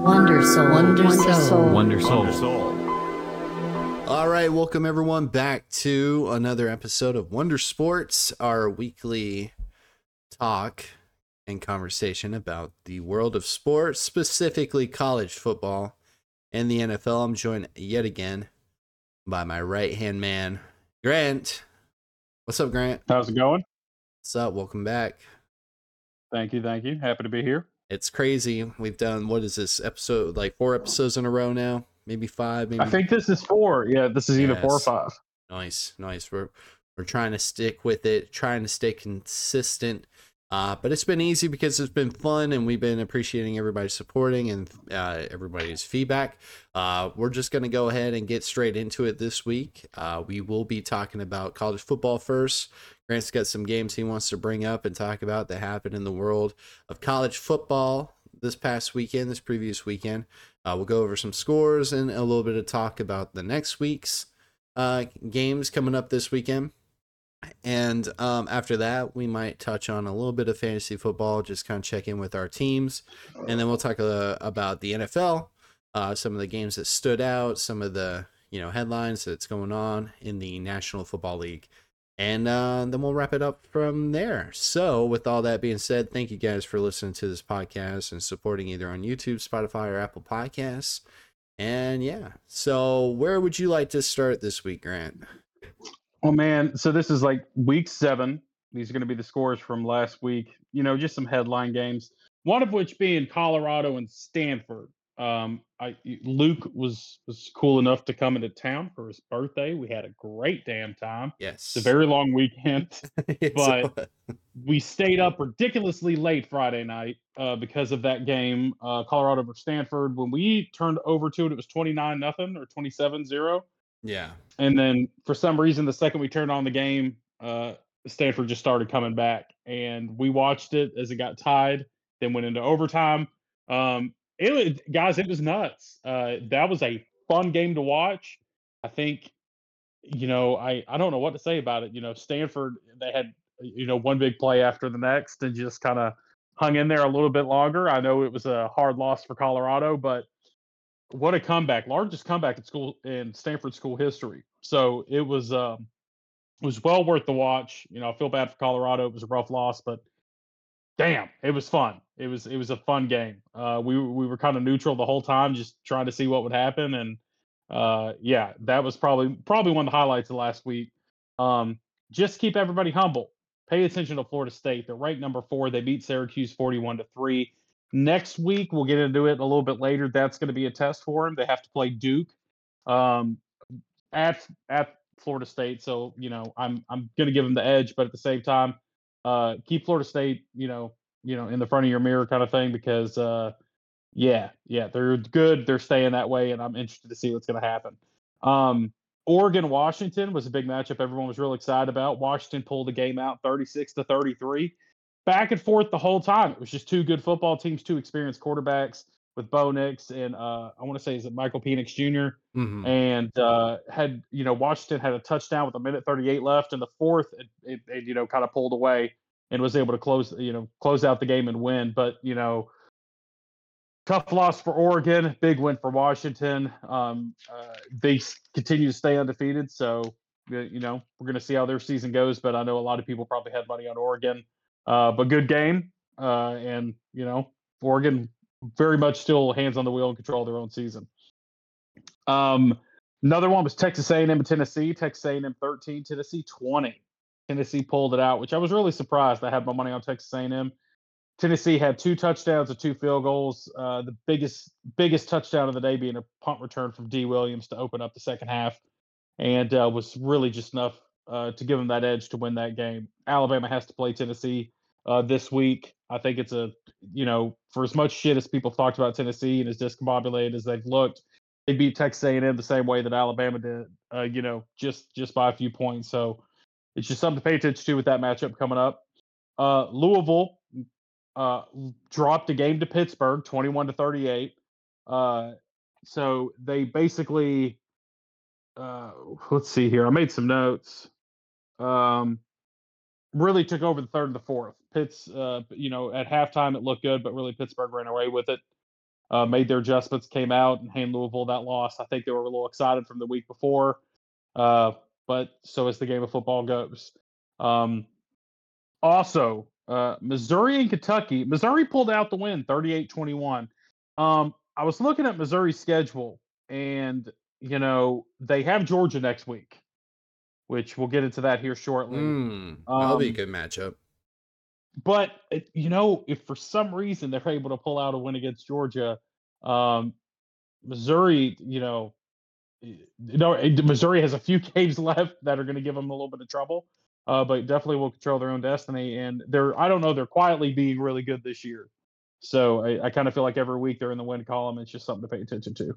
Wonder Soul. All right, welcome everyone back to another episode of Wonder Sports, our weekly talk and conversation about the world of sports, specifically college football and the NFL. I'm joined yet again by my right-hand man, Grant. What's up, Grant? How's it going? What's up? Welcome back. Thank you. Happy to be here. It's crazy. We've done, what is this episode, like 4 episodes in a row now? Maybe 5, maybe. I think this is 4. Yeah, this is either 4 or 5. Nice. We're trying to stick with it, trying to stay consistent. But it's been easy because it's been fun, and we've been appreciating everybody supporting and everybody's feedback. We're just going to go ahead and get straight into it this week. We will be talking about college football first. Grant's got some games he wants to bring up and talk about that happened in the world of college football this previous weekend. We'll go over some scores and a little bit of talk about the next week's games coming up this weekend. And after that, we might touch on a little bit of fantasy football, just kind of check in with our teams. And then we'll talk about the NFL, some of the games that stood out, some of the headlines that's going on in the National Football League. And then we'll wrap it up from there. So with all that being said, thank you guys for listening to this podcast and supporting either on YouTube, Spotify, or Apple Podcasts. And yeah, so where would you like to start this week, Grant? Oh, man. So this is like week 7. These are going to be the scores from last week. Just some headline games. One of which being Colorado and Stanford. Luke was cool enough to come into town for his birthday. We had a great damn time. Yes. It's a very long weekend, but we stayed up ridiculously late Friday night because of that game, Colorado versus Stanford. When we turned over to it, it was 29-0 or 27-0. Yeah. And then for some reason, the second we turned on the game, Stanford just started coming back, and we watched it as it got tied, then went into overtime. It was nuts. That was a fun game to watch. I think, I don't know what to say about it. Stanford, they had, one big play after the next and just kind of hung in there a little bit longer. I know it was a hard loss for Colorado, but what a comeback. Largest comeback in Stanford school history. So it was well worth the watch. I feel bad for Colorado. It was a rough loss, but damn, it was fun. It was a fun game. We were kind of neutral the whole time, just trying to see what would happen. And yeah, that was probably one of the highlights of last week. Just keep everybody humble. Pay attention to Florida State. They're ranked number 4. They beat Syracuse 41-3. Next week, we'll get into it a little bit later. That's going to be a test for them. They have to play Duke at Florida State. So I'm going to give them the edge, but at the same time, keep Florida State in the front of your mirror kind of thing, because yeah, they're good. They're staying that way, and I'm interested to see what's going to happen. Oregon-Washington was a big matchup everyone was real excited about. Washington pulled the game out 36-33. Back and forth the whole time. It was just 2 good football teams, 2 experienced quarterbacks with Bo Nix and I want to say, is it Michael Penix Jr.? Mm-hmm. And Washington had a touchdown with 1:38 left in the fourth. It kind of pulled away and was able to close out the game and win. But tough loss for Oregon, big win for Washington. They continue to stay undefeated, so we're going to see how their season goes. But I know a lot of people probably had money on Oregon. But good game, and Oregon very much still hands on the wheel and control their own season. Another one was Texas A&M and Tennessee. Texas A&M 13, Tennessee 20. Tennessee pulled it out, which I was really surprised. I had my money on Texas A&M. Tennessee had 2 touchdowns and 2 field goals. The biggest touchdown of the day being a punt return from D. Williams to open up the second half, and was really just enough to give them that edge to win that game. Alabama has to play Tennessee this week. I think it's for as much shit as people talked about Tennessee and as discombobulated as they've looked, they beat Texas A&M the same way that Alabama did, just by a few points. So it's just something to pay attention to with that matchup coming up. Louisville dropped a game to Pittsburgh 21-38. So they basically let's see here. I made some notes. Really took over the third and the fourth. Pitts, at halftime it looked good, but really Pittsburgh ran away with it. made their adjustments, came out and handed Louisville that loss. I think they were a little excited from the week before, but so as the game of football goes. Also, Missouri and Kentucky. Missouri pulled out the win, 38-21. I was looking at Missouri's schedule, and they have Georgia next week, which we'll get into that here shortly. That'll be a good matchup. But if for some reason they're able to pull out a win against Georgia, Missouri, Missouri has a few games left that are going to give them a little bit of trouble, but definitely will control their own destiny. And they're quietly being really good this year. So I kind of feel like every week they're in the win column. It's just something to pay attention to.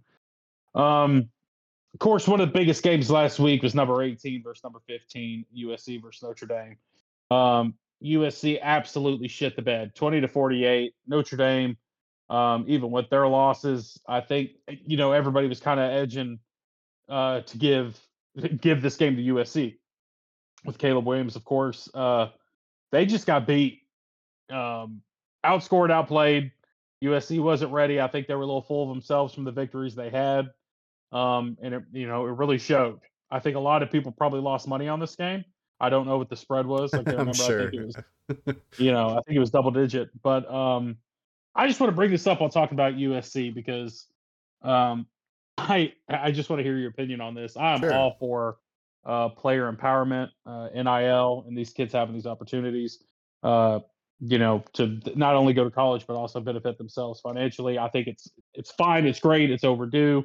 Of course, one of the biggest games last week was number 18 versus number 15, USC versus Notre Dame. USC absolutely shit the bed, 20-48. Notre Dame, even with their losses, I think everybody was kind of edging to give this game to USC with Caleb Williams, of course. They just got beat, outscored, outplayed. USC wasn't ready. I think they were a little full of themselves from the victories they had, and it really showed. I think a lot of people probably lost money on this game. I don't know what the spread was. I can't remember. Sure. I think it was, I think it was double digit. But I just want to bring this up while talking about USC because I just want to hear your opinion on this. I'm all for player empowerment, NIL, and these kids having these opportunities, to not only go to college but also benefit themselves financially. I think it's fine. It's great. It's overdue.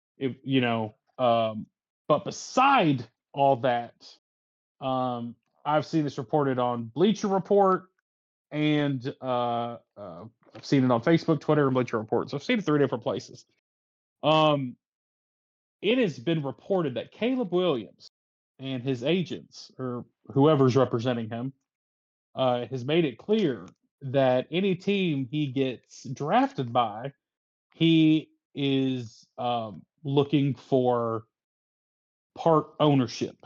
But beside all that, I've seen this reported on Bleacher Report, and I've seen it on Facebook, Twitter, and Bleacher Report. So I've seen it 3 different places. It has been reported that Caleb Williams and his agents, or whoever's representing him, has made it clear that any team he gets drafted by, he is looking for part ownership.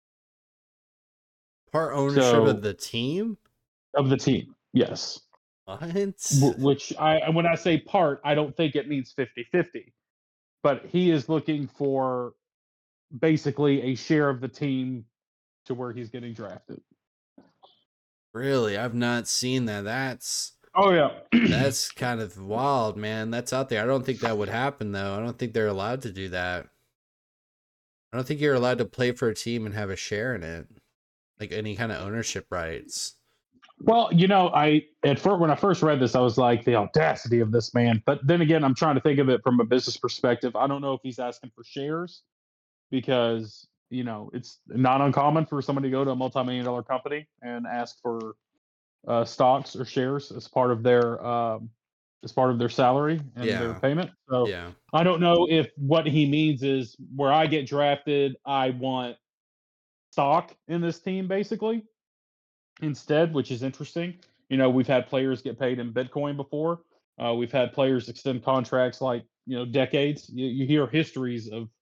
Part ownership of the team? Of the team, yes. What? Which when I say part, I don't think it means 50-50. But he is looking for basically a share of the team to where he's getting drafted. Really? I've not seen that. That's kind of wild, man. That's out there. I don't think that would happen, though. I don't think they're allowed to do that. I don't think you're allowed to play for a team and have a share in it, like any kind of ownership rights. Well, when I first read this, I was like, the audacity of this man. But then again, I'm trying to think of it from a business perspective. I don't know if he's asking for shares because, it's not uncommon for somebody to go to a multi-million-dollar company and ask for stocks or shares as part of their salary and their payment. So I don't know if what he means is where I get drafted, I want stock in this team, basically. Instead, which is interesting. We've had players get paid in Bitcoin before. We've had players extend contracts like, decades. You hear history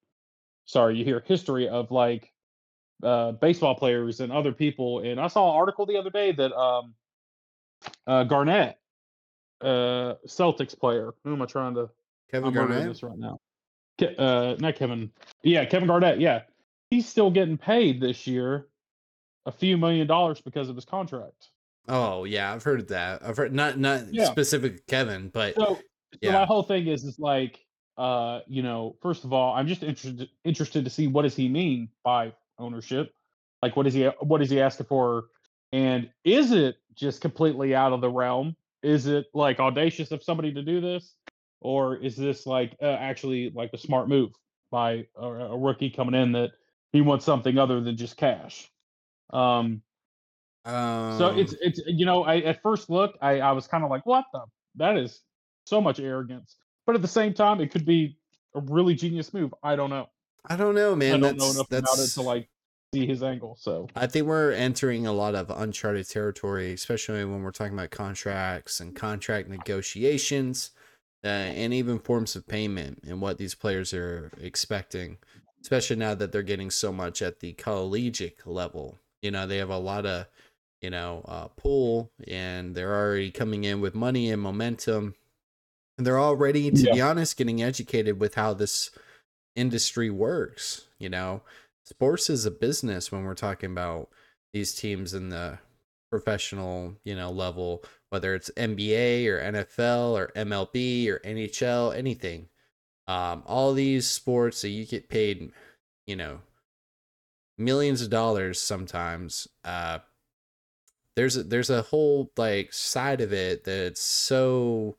of like baseball players and other people. And I saw an article the other day that Garnett, Celtics player. Who am I trying to? Kevin Garnett. This right now. Not Kevin. Yeah, Kevin Garnett. Yeah, he's still getting paid this year a few $1 million because of his contract. Oh yeah, I've heard that. I've heard not specific Kevin, but so my whole thing is like, first of all, I'm just interested to see what does he mean by ownership. Like, what is he asking for, and is it just completely out of the realm? Is it like audacious of somebody to do this, or is this like actually like a smart move by a rookie coming in that he wants something other than just cash? So it's I at first look I was kind of like, that is so much arrogance, but at the same time it could be a really genius move. I don't know, man. I don't know enough about it to like see his angle. So I think we're entering a lot of uncharted territory, especially when we're talking about contracts and contract negotiations, and even forms of payment and what these players are expecting, especially now that they're getting so much at the collegiate level. They have a lot of, pull, and they're already coming in with money and momentum. And they're already, to be honest, getting educated with how this industry works. Sports is a business when we're talking about these teams in the professional, level, whether it's NBA or NFL or MLB or NHL, anything. All these sports that you get paid, millions of dollars sometimes. There's a whole like side of it that's so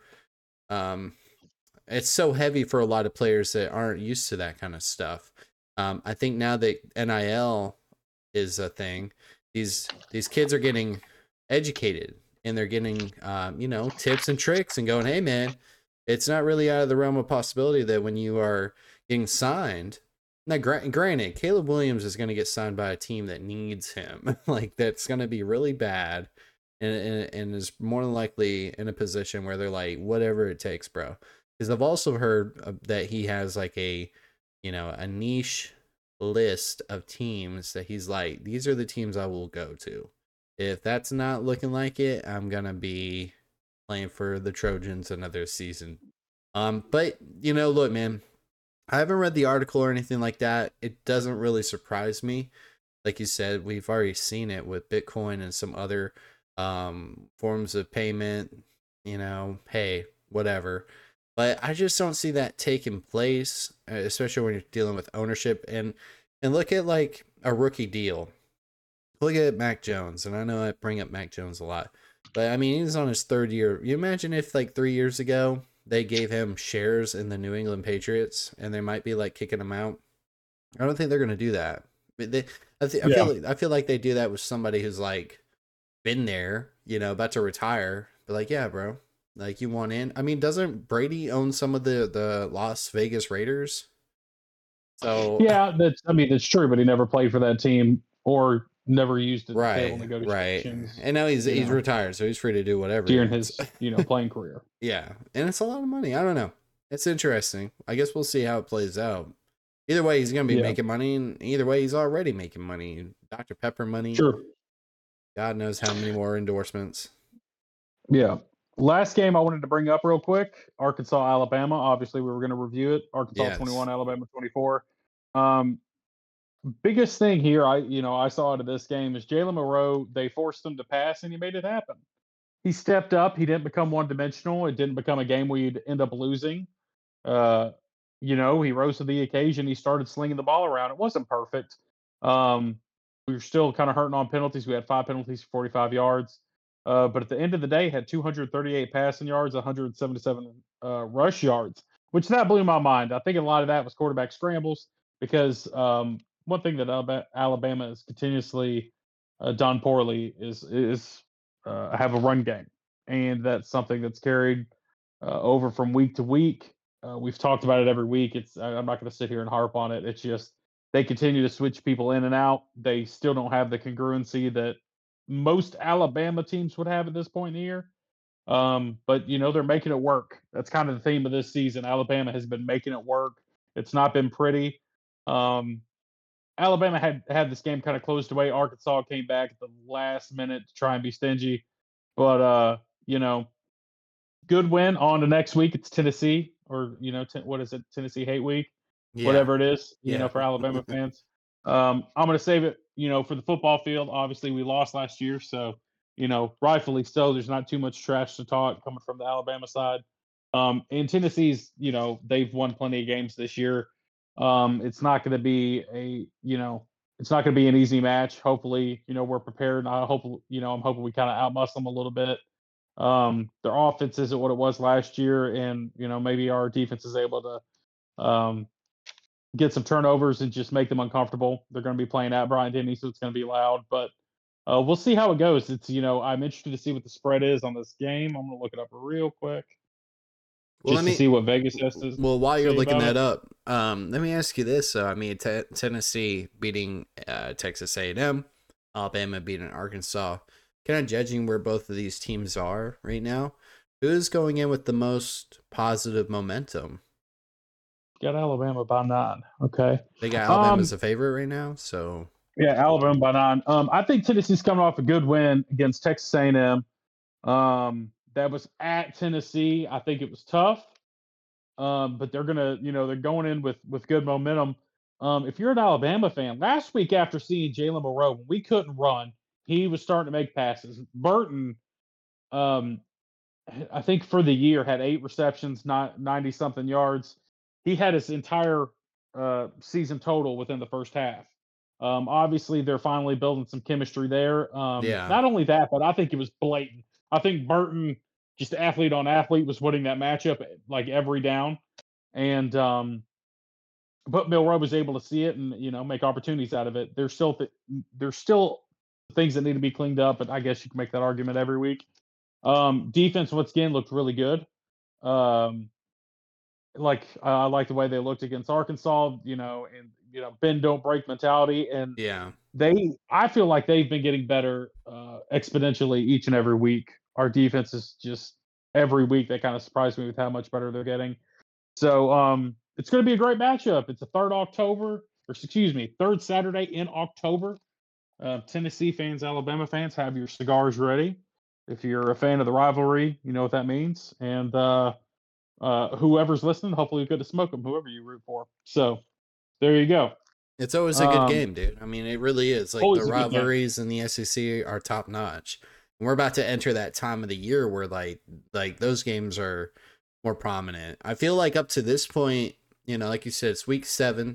it's so heavy for a lot of players that aren't used to that kind of stuff. I think now that NIL is a thing, these kids are getting educated and they're getting tips and tricks and going, hey man, it's not really out of the realm of possibility that when you are getting signed. Now, granted, Caleb Williams is going to get signed by a team that needs him, like that's going to be really bad, and is more than likely in a position where they're like, whatever it takes, bro. Because I've also heard that he has like a niche list of teams that he's like, these are the teams I will go to. If that's not looking like it, I'm gonna be playing for the Trojans another season. But look, man, I haven't read the article or anything like that. It doesn't really surprise me. Like you said, we've already seen it with Bitcoin and some other forms of payment. Hey, whatever. But I just don't see that taking place, especially when you're dealing with ownership. And look at like a rookie deal. Look at Mac Jones. And I know I bring up Mac Jones a lot. But I mean, he's on his third year. You imagine if like 3 years ago, they gave him shares in the New England Patriots and they might be like kicking him out. I don't think they're going to do that. I feel like they do that with somebody who's like been there, about to retire. But like, yeah, bro, like you want in. I mean, doesn't Brady own some of the Las Vegas Raiders? So yeah, that's true. But he never played for that team or never used it. Right. And now he's retired, so he's free to do whatever during his playing career. Yeah, and it's a lot of money. I don't know. It's interesting. I guess we'll see how it plays out. Either way, he's going to be making money, and either way, he's already making money. Dr. Pepper money. Sure. God knows how many more endorsements. Yeah. Last game I wanted to bring up real quick, Arkansas, Alabama. Obviously, we were going to review it. Arkansas 21, Alabama 24. Biggest thing here, I saw out of this game is Jalen Monroe. They forced him to pass, and he made it happen. He stepped up. He didn't become one-dimensional. It didn't become a game where you'd end up losing. He rose to the occasion. He started slinging the ball around. It wasn't perfect. We were still kind of hurting on penalties. We had 5 penalties for 45 yards. But at the end of the day, had 238 passing yards, 177 rush yards, which that blew my mind. I think a lot of that was quarterback scrambles because one thing that Alabama has continuously done poorly is have a run game, and that's something that's carried over from week to week. We've talked about it every week. I'm not going to sit here and harp on it. It's just they continue to switch people in and out. They still don't have the congruency that most Alabama teams would have at this point in the year. But they're making it work. That's kind of the theme of this season. Alabama has been making it work. It's not been pretty. Alabama had this game kind of closed away. Arkansas came back at the last minute to try and be stingy. But good win. On to next week. It's Tennessee, or what is it? Tennessee Hate Week, whatever it is. For Alabama fans. I'm going to save it. For the football field. Obviously, we lost last year, so rightfully so. There's not too much trash to talk coming from the Alabama side. And Tennessee's, they've won plenty of games this year. It's not going to be it's not going to be an easy match. Hopefully, we're prepared. I'm hoping we kind of outmuscle them a little bit. Their offense isn't what it was last year, and maybe our defense is able to get some turnovers and just make them uncomfortable. They're going to be playing at Bryant-Denny, so it's going to be loud, but we'll see how it goes. It's I'm interested to see what the spread is on this game. I'm going to look it up real quick. To see what Vegas has to. Well, while you're looking that up, let me ask you this. I mean, Tennessee beating Texas A&M, Alabama beating Arkansas. Kind of judging where both of these teams are right now, who's going in with the most positive momentum? Got Alabama by 9. Okay. They got Alabama as a favorite right now, so. Yeah, Alabama by 9. I think Tennessee's coming off a good win against Texas A&M. That was at Tennessee. I think it was tough, but they're going in with good momentum. If you're an Alabama fan, last week after seeing Jalen Moreau, when we couldn't run, he was starting to make passes. Burton, um, I think for the year had 8 receptions, not 90 something yards. He had his entire season total within the first half. Obviously, they're finally building some chemistry there. Yeah. Not only that, but I think it was blatant. I think Burton, just athlete on athlete, was winning that matchup like every down, and but Milroe was able to see it and make opportunities out of it. There's still things that need to be cleaned up, but I guess you can make that argument every week. Defense once again looked really good. Um, I like the way they looked against Arkansas, and bend don't break mentality, and Yeah. I feel like they've been getting better exponentially each and every week. Our defense is just every week they kind of surprise me with how much better they're getting. So it's going to be a great matchup. It's a third Saturday in October. Tennessee fans, Alabama fans, have your cigars ready. If you're a fan of the rivalry, you know what that means. And whoever's listening, hopefully you get to smoke them, whoever you root for. So there you go. It's always a good game, dude. I mean, it really is. Like, Always the a good game. rivalries in the SEC are top notch. And we're about to enter that time of the year where like those games are more prominent. I feel like up to this point, like you said, it's week 7,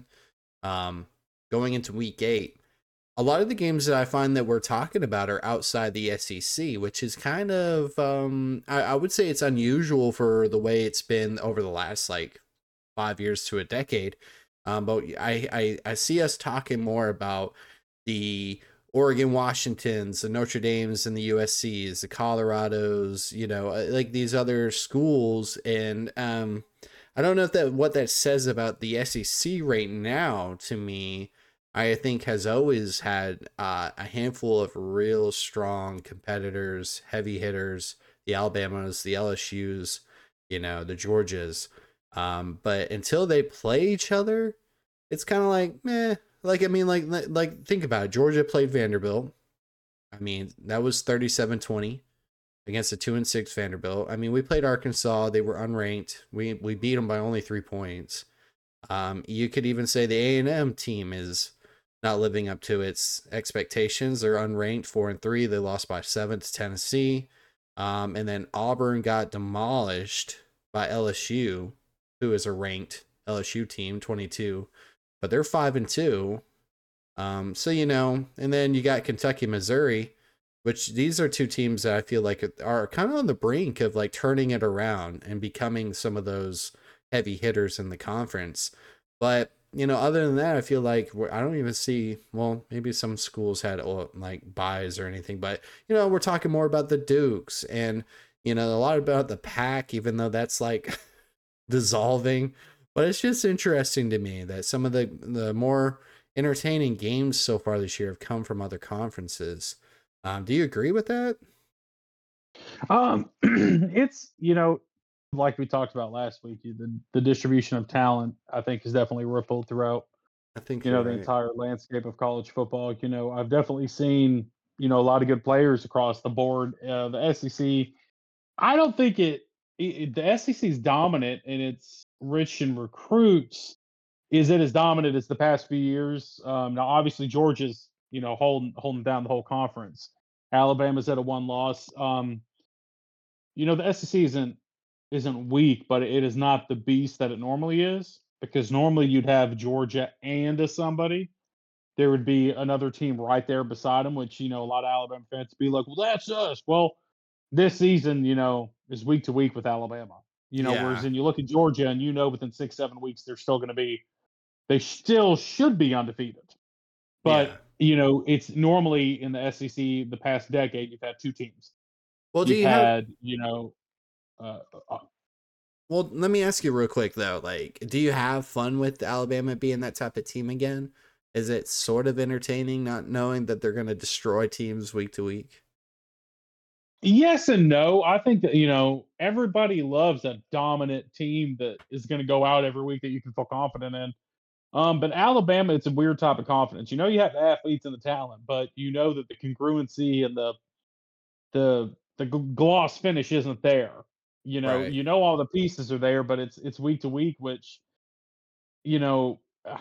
going into week 8. A lot of the games that I find that we're talking about are outside the SEC, which is kind of, I would say it's unusual for the way it's been over the last like 5 years to a decade. But I see us talking more about the Oregon Washingtons, the Notre Dames and the USCs, the Colorados, like these other schools. And I don't know if what that says about the SEC right now. To me, I think has always had a handful of real strong competitors, heavy hitters, the Alabamas, the LSUs, the Georgias. But until they play each other, it's kind of like, meh. Like, I mean, like think about it. Georgia played Vanderbilt. I mean, that was 37-20 against a 2-6 Vanderbilt. I mean, we played Arkansas. They were unranked. We beat them by only 3 points. You could even say the A&M team is not living up to its expectations. They're unranked, 4-3. They lost by 7 to Tennessee. And then Auburn got demolished by LSU, who is a ranked LSU team, 22, but they're 5-2. So, and then you got Kentucky, Missouri, which these are two teams that I feel like are kind of on the brink of like turning it around and becoming some of those heavy hitters in the conference. But, other than that, I feel like I don't even see, well, maybe some schools had like buys or anything, but, we're talking more about the Dukes and, a lot about the Pac, even though that's like dissolving. But it's just interesting to me that some of the more entertaining games so far this year have come from other conferences. Do you agree with that? It's like we talked about last week, the distribution of talent I think has definitely rippled throughout I think the you're right. entire landscape of college football. I've definitely seen a lot of good players across the board. The SEC, I don't think the SEC is dominant and it's rich in recruits. Is it as dominant as the past few years? Now, obviously, Georgia's holding down the whole conference. Alabama's at a 1 loss. The SEC isn't weak, but it is not the beast that it normally is, because normally you'd have Georgia and somebody. There would be another team right there beside them, which a lot of Alabama fans would be like, well, that's us. Well, this season, is week to week with Alabama. Whereas then you look at Georgia and within 6-7 weeks they still should be undefeated. But it's normally in the SEC the past decade you've had 2 teams. Well, well, let me ask you real quick though. Like, do you have fun with Alabama being that type of team again? Is it sort of entertaining not knowing that they're going to destroy teams week to week? Yes and no. I think that everybody loves a dominant team that is going to go out every week that you can feel confident in. But Alabama, it's a weird type of confidence. You have the athletes and the talent, but that the congruency and the the gloss finish isn't there. Right. You know all the pieces are there, but it's week to week, which you know,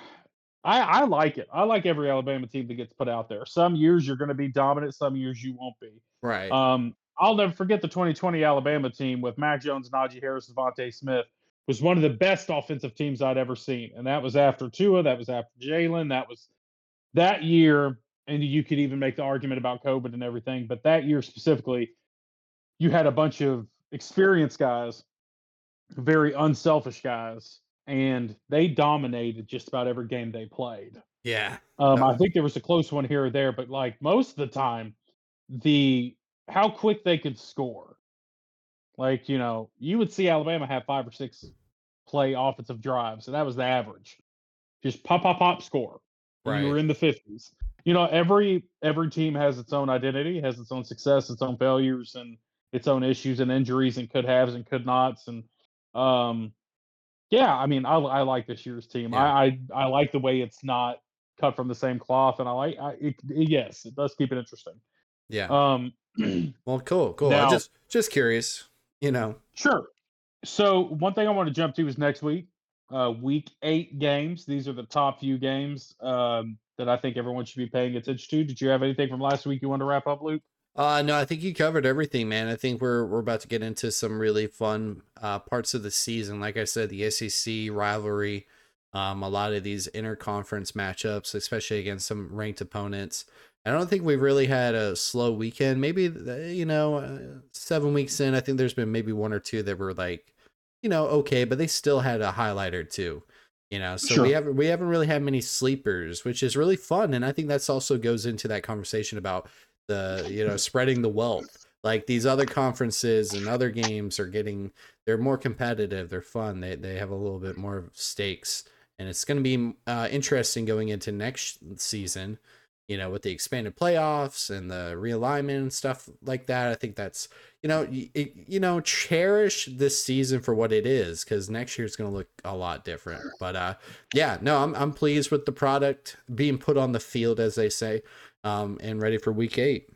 I like it. I like every Alabama team that gets put out there. Some years you're going to be dominant, some years you won't be. Right. I'll never forget the 2020 Alabama team with Mac Jones, Najee Harris, Devontae Smith was one of the best offensive teams I'd ever seen, and that was after Tua, that was after Jalen, that was that year. And you could even make the argument about COVID and everything, but that year specifically, you had a bunch of experienced guys, very unselfish guys, and they dominated just about every game they played. Yeah. I think there was a close one here or there, but like most of the time, the how quick they could score. Like, you would see Alabama have 5 or 6 play offensive drives, and that was the average. Just pop, pop, pop, score. And you were Right. in the 50s. Every team has its own identity, has its own success, its own failures, and its own issues and injuries and could haves and could nots. And yeah, I mean, I like this year's team. Yeah. I like the way it's not cut from the same cloth, and yes, it does keep it interesting. Yeah. Um, Well, cool. I now, just curious, sure. So one thing I want to jump to is next week, week 8 games. These are the top few games that I think everyone should be paying attention to. Did you have anything from last week you want to wrap up, Luke? No, I think you covered everything, man. I think we're about to get into some really fun parts of the season. Like I said, the SEC rivalry, a lot of these interconference matchups, especially against some ranked opponents. I don't think we've really had a slow weekend. Maybe 7 weeks in, I think there's been maybe 1 or 2 that were like, okay, but they still had a highlight or 2. So Sure. we haven't really had many sleepers, which is really fun, and I think that's also goes into that conversation about the spreading the wealth. Like these other conferences and other games they're more competitive, they're fun, they have a little bit more stakes, and it's going to be interesting going into next season, with the expanded playoffs and the realignment and stuff like that. I think that's cherish this season for what it is, because next year it's going to look a lot different. But yeah, no, I'm pleased with the product being put on the field, as they say, and ready for week 8.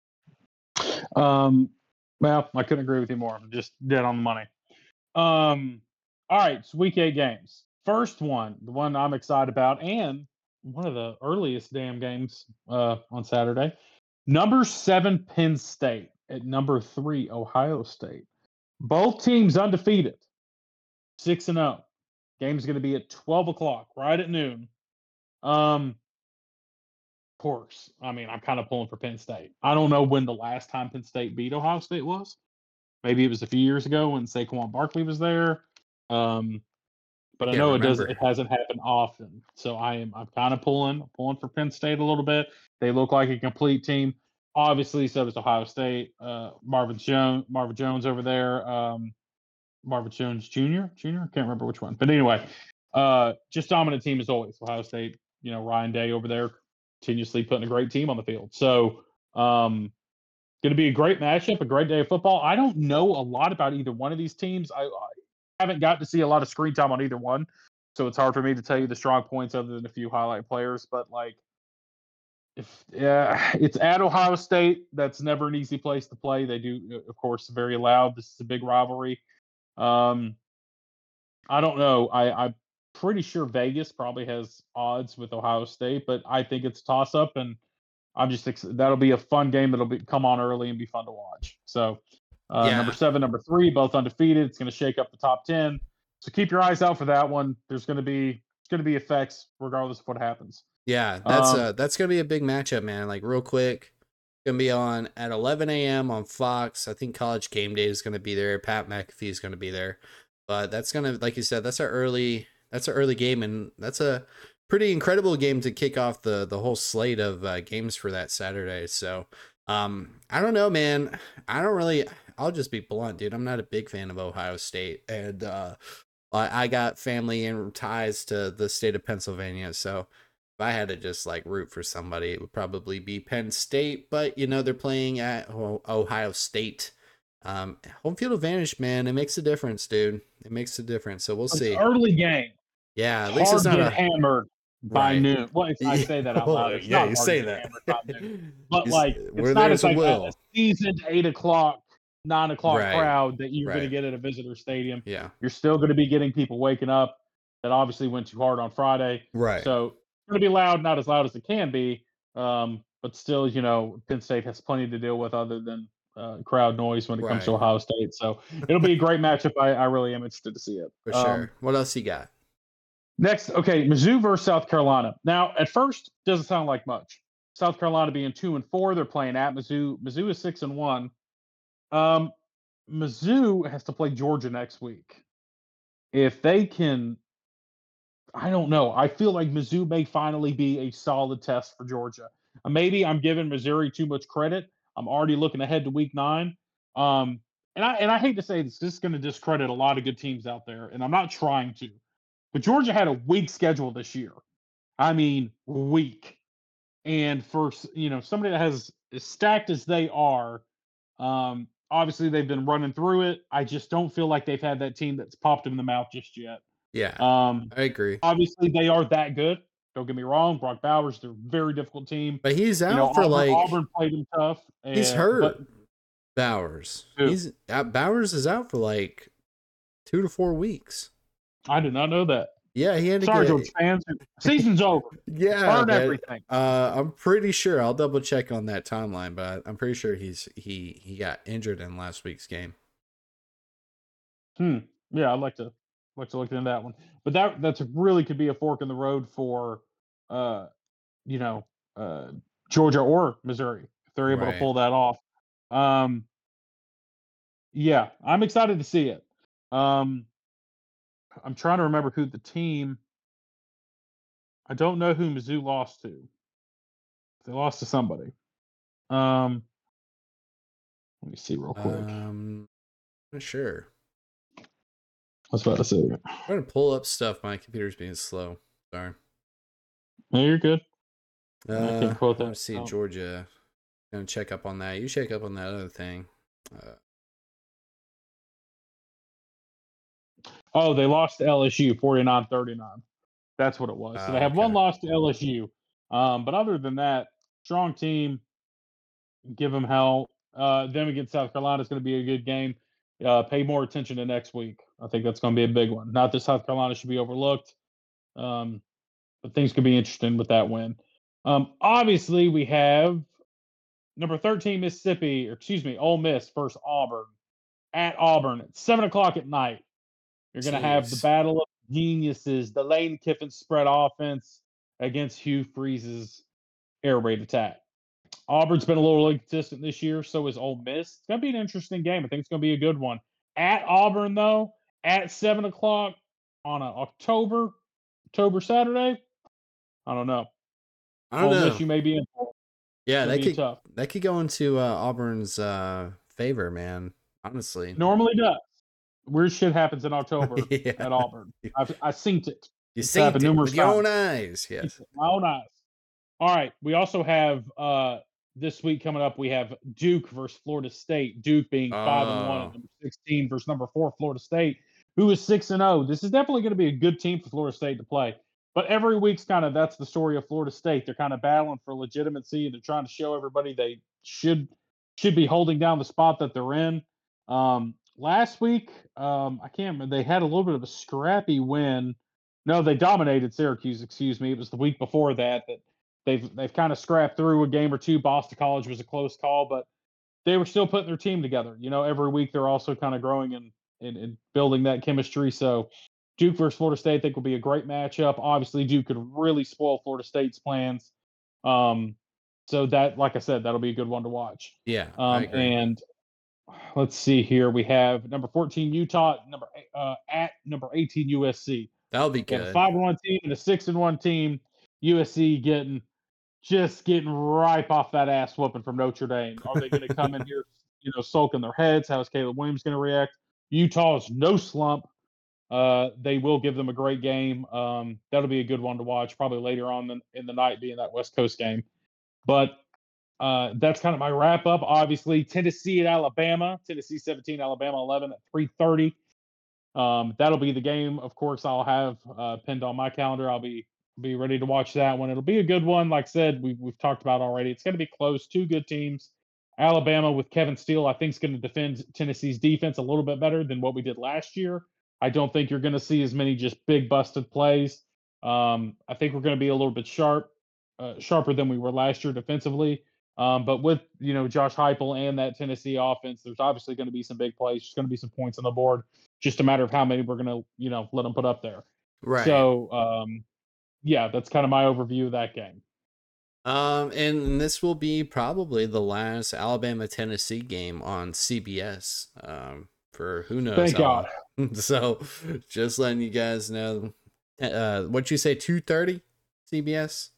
Well, I couldn't agree with you more. I'm just dead on the money. All right, so week 8 games. First one, the one I'm excited about, and one of the earliest damn games on Saturday. Number 7 Penn State at number 3 Ohio State. Both teams undefeated, 6-0. Game's going to be at 12 o'clock, right at noon. Of course, I mean, I'm kind of pulling for Penn State. I don't know when the last time Penn State beat Ohio State was. Maybe it was a few years ago when Saquon Barkley was there. But I know it hasn't happened often. So I'm kind of pulling for Penn State a little bit. They look like a complete team. Obviously, so does Ohio State. Marvin Jones over there. Marvin Jones Jr. I can't remember which one. But anyway, just dominant team as always. Ohio State, Ryan Day over there continuously putting a great team on the field. So going to be a great matchup, a great day of football. I don't know a lot about either one of these teams. I haven't got to see a lot of screen time on either one, so it's hard for me to tell you the strong points other than a few highlight players. But it's at Ohio State. That's never an easy place to play. They do, of course, very loud. This is a big rivalry. I don't know. I'm pretty sure Vegas probably has odds with Ohio State, but I think it's a toss up, and that'll be a fun game. That'll come on early and be fun to watch. So. Number 7, number 3, both undefeated. It's going to shake up the top 10. So keep your eyes out for that one. It's going to be effects regardless of what happens. Yeah, that's going to be a big matchup, man. Like real quick, going to be on at 11 a.m. on Fox. I think College Game Day is going to be there. Pat McAfee is going to be there. But that's going to, like you said, that's an early game, and that's a pretty incredible game to kick off the whole slate of games for that Saturday. So I don't know, man. I'll just be blunt, dude. I'm not a big fan of Ohio State, and I got family and ties to the state of Pennsylvania. So if I had to just like root for somebody, it would probably be Penn State. But they're playing at Ohio State. Home field advantage, man. It makes a difference, dude. It makes a difference. So we'll see. Early game. Yeah, at least it's not hammered by noon. Well, I say that out loud. You say that. But it's not as like a seasoned 8 o'clock 9 o'clock Right. crowd that you're going to Right. get at a visitor stadium. Yeah. You're still going to be getting people waking up that obviously went too hard on Friday. Right. So it's going to be loud, not as loud as it can be, but still, Penn State has plenty to deal with other than crowd noise when it comes to Right. Ohio State. So it'll be a great matchup. I really am interested to see it. For sure. What else you got? Next, okay, Mizzou versus South Carolina. Now, at first, doesn't sound like much. South Carolina being 2-4, they're playing at Mizzou. Mizzou is 6-1. Mizzou has to play Georgia next week. If they can, I don't know. I feel like Mizzou may finally be a solid test for Georgia. Maybe I'm giving Missouri too much credit. I'm already looking ahead to Week 9. And I hate to say this is going to discredit a lot of good teams out there, and I'm not trying to. But Georgia had a weak schedule this year. I mean, weak. And for somebody that has as stacked as they are, obviously they've been running through it. I just don't feel like they've had that team that's popped them in the mouth just yet. Yeah, I agree. Obviously they are that good. Don't get me wrong. Brock Bowers, they're a very difficult team. But he's out for Auburn played him tough. He's hurt. Bowers. Who? Bowers is out for like 2 to 4 weeks. I did not know that. Yeah, he had to Sorry, Georgia fans. Season's over. Yeah, burn everything. I'm pretty sure. I'll double check on that timeline, but I'm pretty sure he got injured in last week's game. Yeah, I'd like to look into that one. But that's really could be a fork in the road for Georgia or Missouri if they're able to pull that off. Yeah, I'm excited to see it. I'm trying to remember who the team. I don't know who Mizzou lost to. They lost to somebody. Let me see real quick. I'm not sure. I was about to say. I'm trying to pull up stuff. My computer's being slow. Sorry. No, you're good. I can quote that. Let's see, Georgia. Gonna check up on that. You check up on that other thing. They lost to LSU 49-39. That's what it was. So they have one loss to LSU. But other than that, strong team. Give them hell. Them against South Carolina is going to be a good game. Pay more attention to next week. I think that's going to be a big one. Not that South Carolina should be overlooked, but things could be interesting with that win. Obviously, we have number 13 Ole Miss versus Auburn at Auburn at 7:00 at night. You're going to have the battle of geniuses, the Lane Kiffin spread offense against Hugh Freeze's air raid attack. Auburn's been a little inconsistent this year, so is Ole Miss. It's going to be an interesting game. I think it's going to be a good one. At Auburn, though, at 7:00 on an October Saturday, I don't know. I don't know. Miss, you may be in. Yeah, that could go into Auburn's favor, man. Honestly, normally does. Weird shit happens in October at Auburn. I've seen it. You seen it with your own eyes. Yes, my own eyes. All right. We also have this week coming up. We have Duke versus Florida State. Duke being 5-1 at number 16 versus number 4 Florida State, who is 6-0. This is definitely going to be a good team for Florida State to play. But every week's that's the story of Florida State. They're kind of battling for legitimacy. They're trying to show everybody they should be holding down the spot that they're in. Last week, I can't remember. They had a little bit of a scrappy win. No, they dominated Syracuse. Excuse me. It was the week before that they've kind of scrapped through a game or two. Boston College was a close call, but they were still putting their team together. Every week they're also kind of growing and building that chemistry. So Duke versus Florida State, I think will be a great matchup. Obviously, Duke could really spoil Florida State's plans. So that, like I said, that'll be a good one to watch. Yeah. I agree. And let's see here. We have number 14 Utah, at number 18 USC. That'll be good. A 5-1 team and a 6-1 team. USC getting ripe off that ass whooping from Notre Dame. Are they going to come in here, sulking their heads? How is Caleb Williams going to react? Utah's no slump. They will give them a great game. That'll be a good one to watch, probably later on in the night, being that West Coast game. But that's kind of my wrap up. Obviously, Tennessee at Alabama. Tennessee 17, Alabama 11 at 3:30. That'll be the game. Of course, I'll have pinned on my calendar. I'll be ready to watch that one. It'll be a good one. Like I said, we've talked about already. It's going to be close. Two good teams. Alabama with Kevin Steele, I think, is going to defend Tennessee's defense a little bit better than what we did last year. I don't think you're going to see as many just big busted plays. I think we're going to be a little bit sharper than we were last year defensively. But with Josh Heupel and that Tennessee offense, there's obviously going to be some big plays. There's going to be some points on the board. Just a matter of how many we're going to let them put up there. Right. So yeah, that's kind of my overview of that game. And this will be probably the last Alabama-Tennessee game on CBS. For who knows? Thank God. So, just letting you guys know. What'd you say? 2:30 CBS.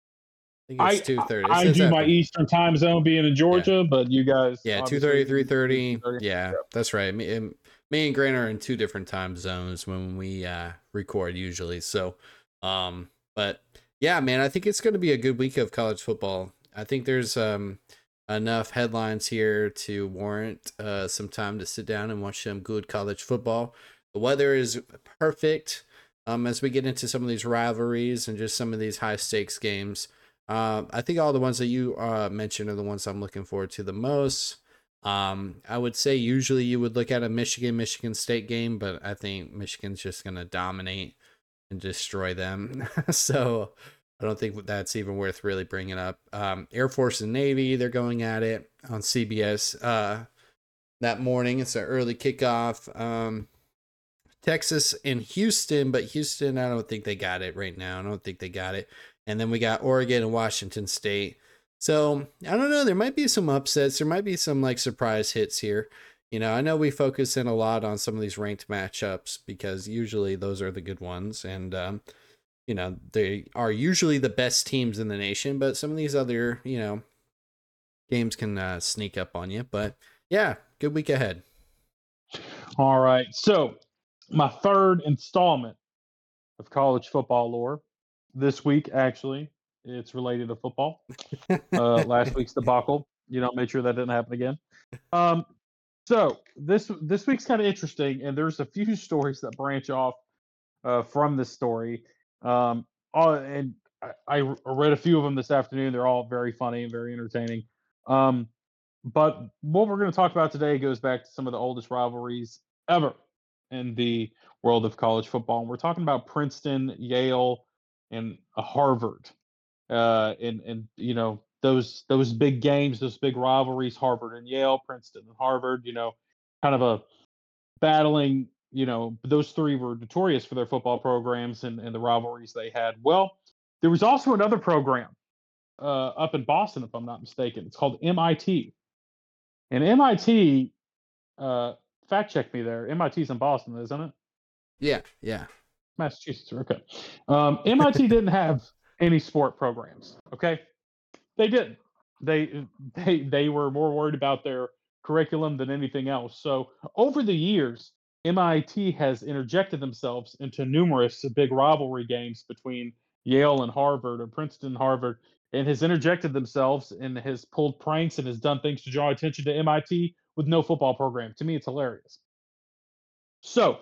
I think it's 2:30. I do my Eastern time zone being in Georgia, but you guys. Yeah, 2:30, 3:30. Yeah, that's right. Me and Grant are in two different time zones when we record usually. So, but. Yeah, man, I think it's going to be a good week of college football. I think there's enough headlines here to warrant some time to sit down and watch some good college football. The weather is perfect as we get into some of these rivalries and just some of these high-stakes games. I think all the ones that you mentioned are the ones I'm looking forward to the most. I would say usually you would look at a Michigan State game, but I think Michigan's just going to dominate and destroy them. So I don't think that's even worth really bringing up. Air Force and Navy, they're going at it on CBS that morning. It's an early kickoff. Texas and Houston, but Houston, I don't think they got it right now. I don't think they got it. And then we got Oregon and Washington State. So I don't know. There might be some upsets. There might be some like surprise hits here. I know we focus in a lot on some of these ranked matchups because usually those are the good ones. And, they are usually the best teams in the nation, but some of these other, games can sneak up on you. But yeah, good week ahead. All right. So my third installment of college football lore this week, actually, it's related to football. Last week's debacle, made sure that didn't happen again. So this week's kind of interesting, and there's a few stories that branch off from this story. And I read a few of them this afternoon. They're all very funny and very entertaining. But what we're going to talk about today goes back to some of the oldest rivalries ever in the world of college football. And we're talking about Princeton, Yale, and Harvard. And those big games, those big rivalries, Harvard and Yale, Princeton and Harvard, kind of a battling, those three were notorious for their football programs and the rivalries they had. Well, there was also another program up in Boston, if I'm not mistaken. It's called MIT. And MIT, fact check me there, MIT's in Boston, isn't it? Yeah. Massachusetts, okay. MIT didn't have any sport programs, okay? They didn't. They were more worried about their curriculum than anything else. So over the years, MIT has interjected themselves into numerous big rivalry games between Yale and Harvard or Princeton and Harvard, and has interjected themselves and has pulled pranks and has done things to draw attention to MIT with no football program. To me, it's hilarious. So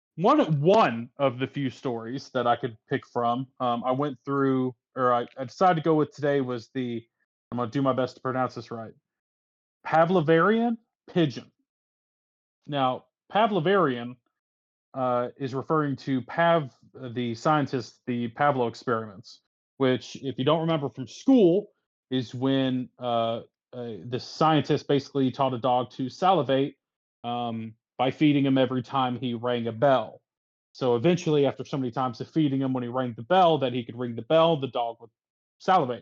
one of the few stories that I could pick from, I went through, or I decided to go with today was I'm going to do my best to pronounce this right, Pavlovarian pigeon. Now, Pavlovarian is referring to the scientist, the Pavlov experiments, which, if you don't remember from school, is when the scientist basically taught a dog to salivate by feeding him every time he rang a bell. So eventually, after so many times of feeding him, when he rang the bell, that he could ring the bell, the dog would salivate.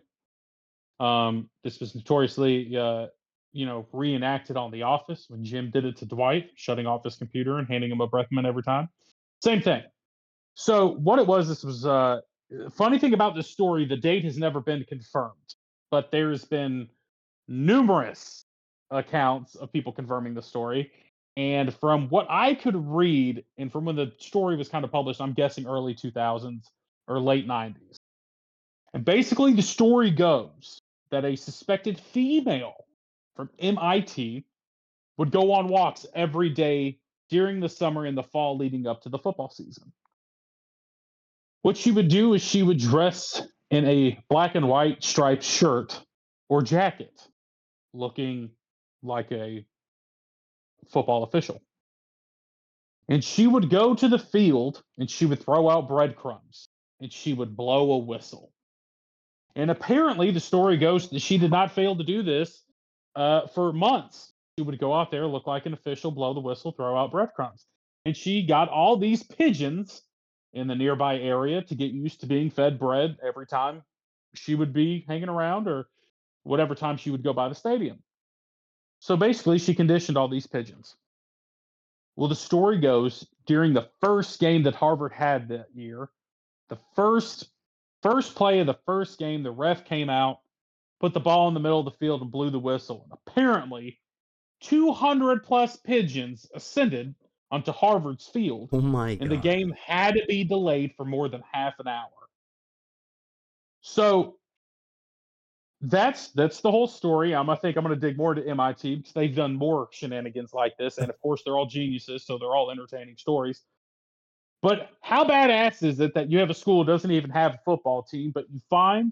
This was notoriously, reenacted on The Office when Jim did it to Dwight, shutting off his computer and handing him a breath mint every time. Same thing. So what it was, this was funny thing about this story, the date has never been confirmed, but there's been numerous accounts of people confirming the story. And from what I could read, and from when the story was kind of published, I'm guessing early 2000s or late 90s. And basically the story goes that a suspected female from MIT would go on walks every day during the summer and the fall leading up to the football season. What she would do is she would dress in a black and white striped shirt or jacket, looking like a football official. And she would go to the field and she would throw out breadcrumbs and she would blow a whistle. And apparently, the story goes that she did not fail to do this for months. She would go out there, look like an official, blow the whistle, throw out breadcrumbs. And she got all these pigeons in the nearby area to get used to being fed bread every time she would be hanging around or whatever time she would go by the stadium. So basically, she conditioned all these pigeons. Well, the story goes during the first game that Harvard had that year, the first play of the first game, the ref came out, put the ball in the middle of the field, and blew the whistle. And apparently, 200 plus pigeons ascended onto Harvard's field, Oh my god. and the game had to be delayed for more than half an hour. So that's the whole story. I think I'm going to dig more into MIT because they've done more shenanigans like this, and of course they're all geniuses, so they're all entertaining stories. But how badass is it that you have a school that doesn't even have a football team, but you find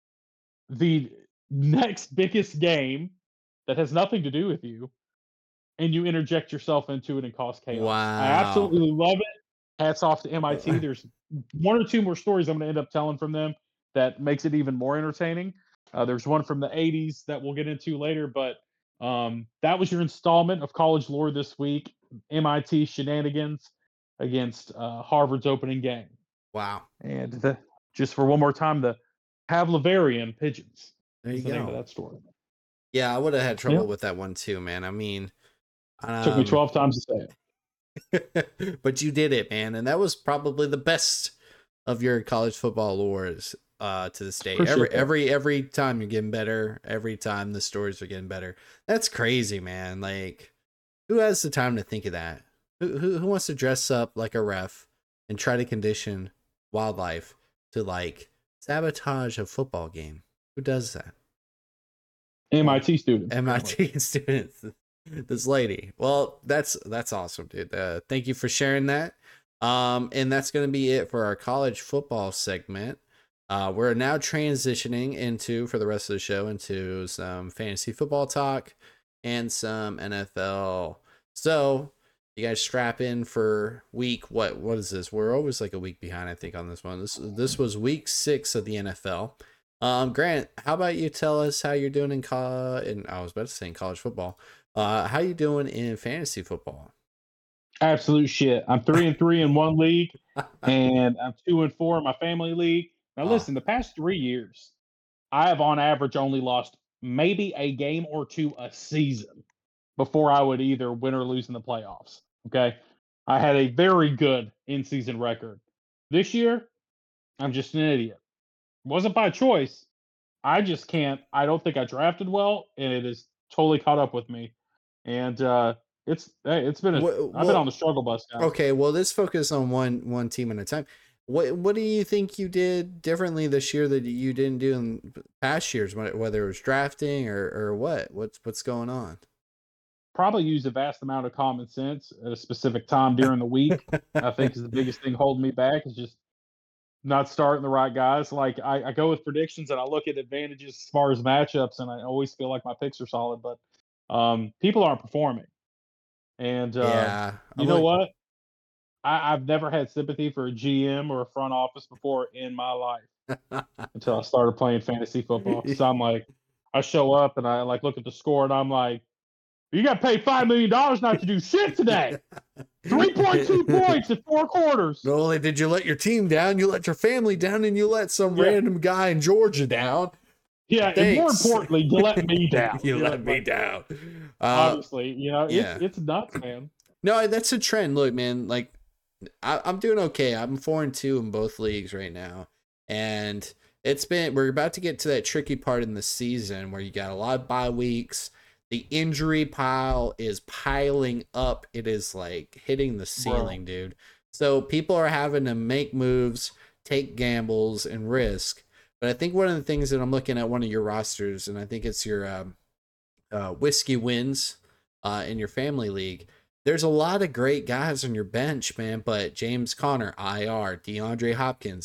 the next biggest game that has nothing to do with you, and you interject yourself into it and cause chaos? I Wow. absolutely love it. Hats off to MIT. There's one or two more stories I'm going to end up telling from them that makes it even more entertaining. There's one from the 80s that we'll get into later, but that was your installment of College Lore this week. MIT shenanigans against Harvard's opening game. Wow. And just for one more time, the Pavlovarian pigeons. There you is the name of go. that story. Yeah, I would have had trouble with that one too, man. I mean, Took me 12 times to say it. But you did it, man. And that was probably the best of your college football lores to this day. Every time you're getting better. Every time the stories are getting better. That's crazy, man. Like, who has the time to think of that? Who wants to dress up like a ref and try to condition wildlife to like sabotage a football game? Who does that? MIT students. MIT students. This lady. Well, that's awesome, dude. Thank you for sharing that. And that's going to be it for our college football segment. We're now transitioning into, for the rest of the show, into some fantasy football talk and some NFL. So you guys strap in for week, what is this? We're always like a week behind, I think, on this one. This was week 6 of the NFL. Grant, how about you tell us how you're doing in I was about to say in college football. How you doing in fantasy football? Absolute shit. I'm 3-3 in one league, and I'm 2-4 in my family league. Now, listen, the past 3 years, I have on average only lost maybe a game or two a season before I would either win or lose in the playoffs. Okay, I had a very good in-season record. This year, I'm just an idiot. It wasn't by choice. I just can't. I don't think I drafted well, and it has totally caught up with me. And it's been I've been on the struggle bus now. Okay, well, let's focus on one team at a time. What do you think you did differently this year that you didn't do in past years, whether it was drafting or what's going on? Probably use a vast amount of common sense at a specific time during the week. I think is the biggest thing holding me back is just not starting the right guys. Like I go with predictions and I look at advantages as far as matchups, and I always feel like my picks are solid, but people aren't performing. And you know what? I've never had sympathy for a GM or a front office before in my life until I started playing fantasy football. So I'm like, I show up and I like look at the score and I'm like, you got paid $5 million not to do shit today. 3.2 points in 4 quarters. Not only did you let your team down, you let your family down, and you let some random guy in Georgia down. Yeah, and more importantly, you let me down. You let me down. Obviously, it's nuts, man. No, that's a trend. Look, man, like I'm doing okay. I'm 4-2 in both leagues right now, and we're about to get to that tricky part in the season where you got a lot of bye weeks. The injury pile is piling up. It is like hitting the ceiling, dude. So people are having to make moves, take gambles, and risk. But I think one of the things that I'm looking at one of your rosters, and I think it's your Whiskey Wins in your family league. There's a lot of great guys on your bench, man. But James Conner, IR, DeAndre Hopkins,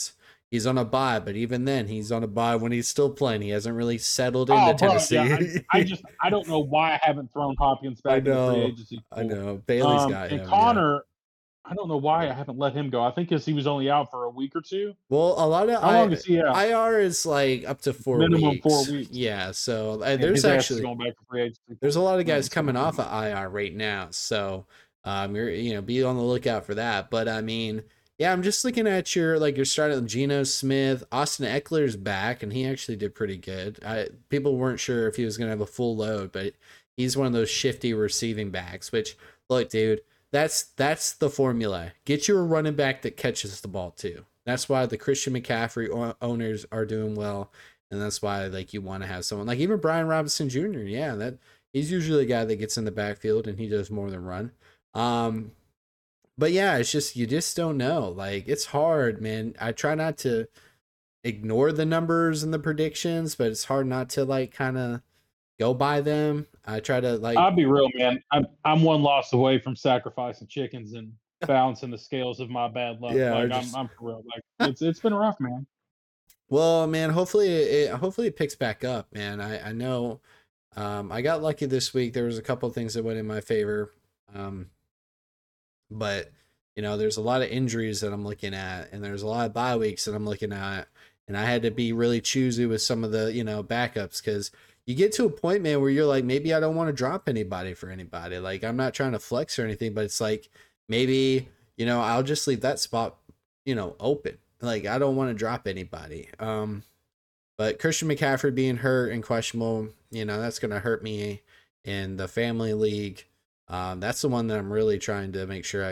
he's on a bye, but even then, he's on a bye when he's still playing. He hasn't really settled into Oh, bro, Tennessee. yeah. I don't know why I haven't thrown Hopkins I back into free know, agency I pool. know. Bailey's got And him. Yeah. Connor, I don't know why I haven't let him go. I think because he was only out for a week or two. Well, a lot of How long is he out? IR is like up to 4 Minimum weeks. 4 weeks. Yeah, so And there's his ass is actually going back to free agency. there's a lot of guys It's coming gonna off of IR right now. So you're be on the lookout for that. But I mean, yeah, I'm just looking at your starting with Geno Smith, Austin Eckler's back, and he actually did pretty good. People weren't sure if he was gonna have a full load, but he's one of those shifty receiving backs. Which, look, dude, that's the formula. Get you a running back that catches the ball too. That's why the Christian McCaffrey owners are doing well, and that's why you want to have someone like even Brian Robinson Jr. Yeah, that he's usually a guy that gets in the backfield and he does more than run. But yeah, it's just you just don't know. It's hard, man. I try not to ignore the numbers and the predictions, but it's hard not to kind of go by them. I try to I'll be real, man. I'm one loss away from sacrificing chickens and balancing the scales of my bad luck. Yeah, I'm for real. It's been rough, man. Well, man, hopefully it picks back up, man. I know I got lucky this week. There was a couple of things that went in my favor. But there's a lot of injuries that I'm looking at, and there's a lot of bye weeks that I'm looking at, and I had to be really choosy with some of the backups, because you get to a point, man, where you're like, maybe I don't want to drop anybody for anybody. I'm not trying to flex or anything, but it's maybe I'll just leave that spot open. I don't want to drop anybody. But Christian McCaffrey being hurt and questionable, that's gonna hurt me in the family league. That's the one that I'm really trying to make sure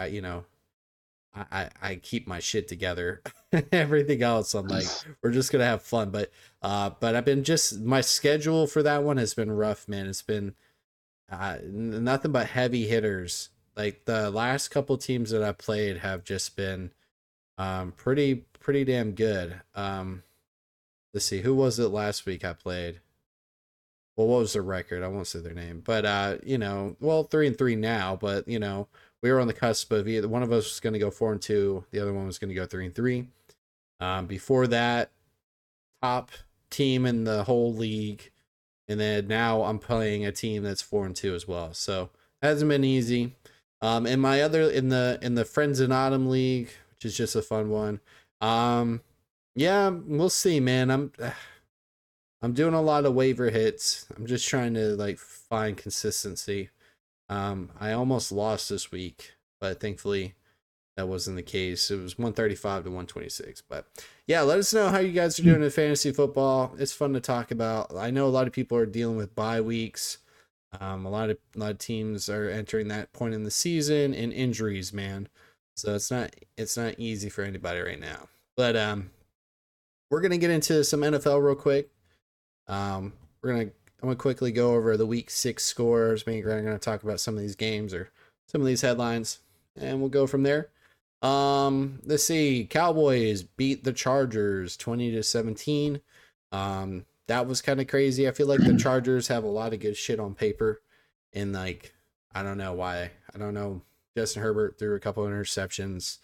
I keep my shit together. Everything else, I'm we're just gonna have fun. But I've been my schedule for that one has been rough, man. It's been nothing but heavy hitters. The last couple teams that I played have just been pretty damn good. Let's see, who was it last week I played? Well, what was the record? I won't say their name, but 3-3 now, but we were on the cusp of either one of us was going to go 4-2, the other one was going to go 3-3. Before that, top team in the whole league, and then now I'm playing a team that's 4-2 as well. So it hasn't been easy. In my other in the Friends in Autumn League, which is just a fun one. Yeah, we'll see, man. I'm doing a lot of waiver hits. I'm just trying to find consistency. I almost lost this week, but thankfully that wasn't the case. It was 135 to 126. But yeah, let us know how you guys are doing in fantasy football. It's fun to talk about. I know a lot of people are dealing with bye weeks. A lot of teams are entering that point in the season and injuries, man. So it's not easy for anybody right now. But we're gonna get into some NFL real quick. I'm gonna quickly go over the week 6 scores. Maybe we're gonna talk about some of these games or some of these headlines, and we'll go from there. Let's see. Cowboys beat the Chargers 20-17. That was kind of crazy. I feel like the Chargers have a lot of good shit on paper, and I don't know why. I don't know. Justin Herbert threw a couple of interceptions.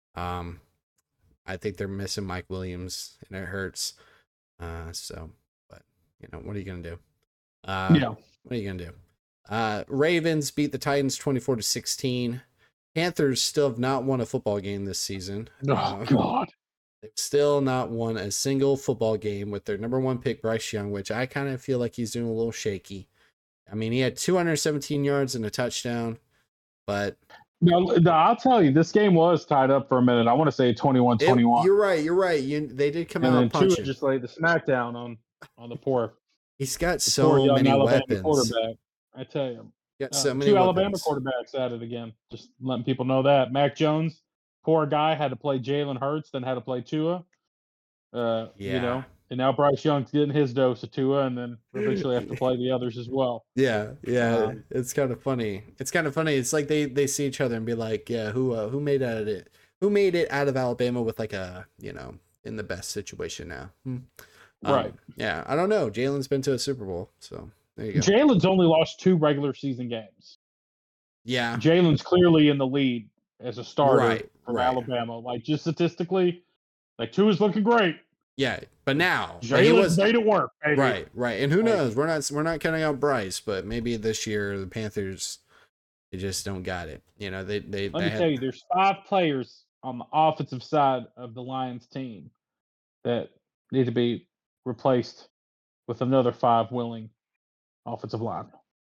I think they're missing Mike Williams, and it hurts. But what are you gonna do? Yeah. What are you gonna do? Ravens beat the Titans 24-16. Panthers still have not won a football game this season. Oh God. They've still not won a single football game with their number 1 pick, Bryce Young, which I kind of feel like he's doing a little shaky. I mean, he had 217 yards and a touchdown, but no, I'll tell you, this game was tied up for a minute. I want to say 21-21. You're right. They did come out punching. Tua just laid the smackdown on the poor. He's got so many weapons. Quarterback, I tell you. Got so many 2 weapons. Alabama quarterbacks at it again. Just letting people know that. Mac Jones, poor guy, had to play Jalen Hurts, then had to play Tua. And now Bryce Young's getting his dose of Tua, and then eventually have to play the others as well. Yeah. It's kind of funny. It's like they see each other and be like, yeah, who made it out of Alabama with in the best situation now. Right. Yeah, I don't know. Jalen's been to a Super Bowl, so there you go. Jalen's only lost 2 regular season games. Yeah. Jalen's clearly in the lead as a starter right, from Alabama. Just statistically, Like Tua's looking great. Yeah, but now like, he Jalen was made it work, baby. right. And who knows? We're not counting out Bryce, but maybe this year the Panthers they just don't got it. You know, Let me tell you, there's 5 players on the offensive side of the Lions team that need to be replaced with another 5 willing offensive linemen.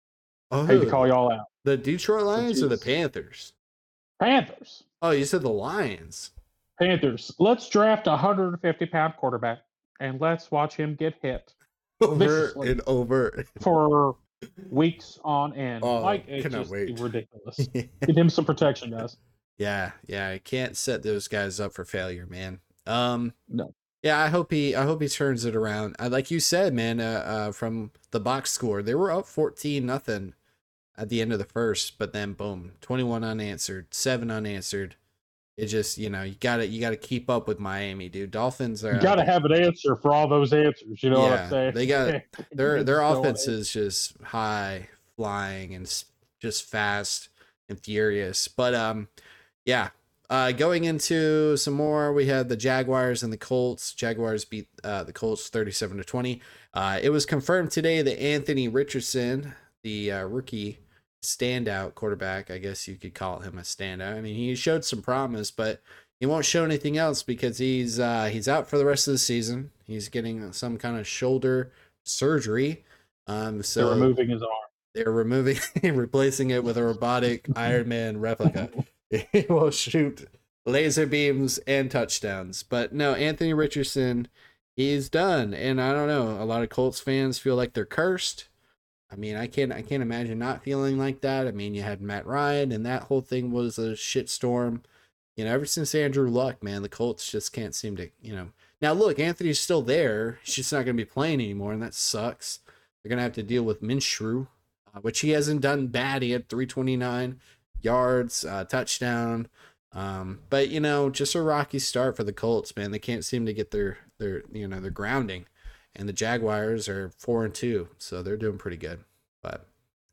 Oh, Hate to call y'all out. the Detroit Lions or the Panthers? Panthers. Oh, you said the Lions. Panthers. Let's draft a 150-pound quarterback and let's watch him get hit Over viciously and over. for weeks on end. Oh, Like, it's cannot just wait. ridiculous. Give him some protection, guys. Yeah, I can't set those guys up for failure, man. No. Yeah, I hope he turns it around. Like you said, man, from the box score, they were up 14-0 at the end of the first, but then boom, 21 unanswered, 7 unanswered. It just, you gotta keep up with Miami, dude. Dolphins are You got to have an answer for all those answers. You know what I'm saying? They got their It's offense so- is just high flying and just fast and furious. But yeah. Going into some more, we had the Jaguars and the Colts. Jaguars beat the Colts 37-20. It was confirmed today that Anthony Richardson, the rookie standout quarterback, I guess you could call him a standout. I mean, he showed some promise, but he won't show anything else because he's out for the rest of the season. He's getting some kind of shoulder surgery. So they're removing his arm. They're replacing it with a robotic Iron Man replica. He will shoot laser beams and touchdowns. But no, Anthony Richardson, he's done. And I don't know, a lot of Colts fans feel like they're cursed. I mean, I can't imagine not feeling like that. I mean, you had Matt Ryan, and that whole thing was a shitstorm. You know, ever since Andrew Luck, man, the Colts just can't seem to, Now, look, Anthony's still there. He's just not going to be playing anymore, and that sucks. They're going to have to deal with Minshew, which he hasn't done bad. He had 329 yards, touchdown. But, just a rocky start for the Colts, man. They can't seem to get their grounding. And the Jaguars are 4-2, so they're doing pretty good. But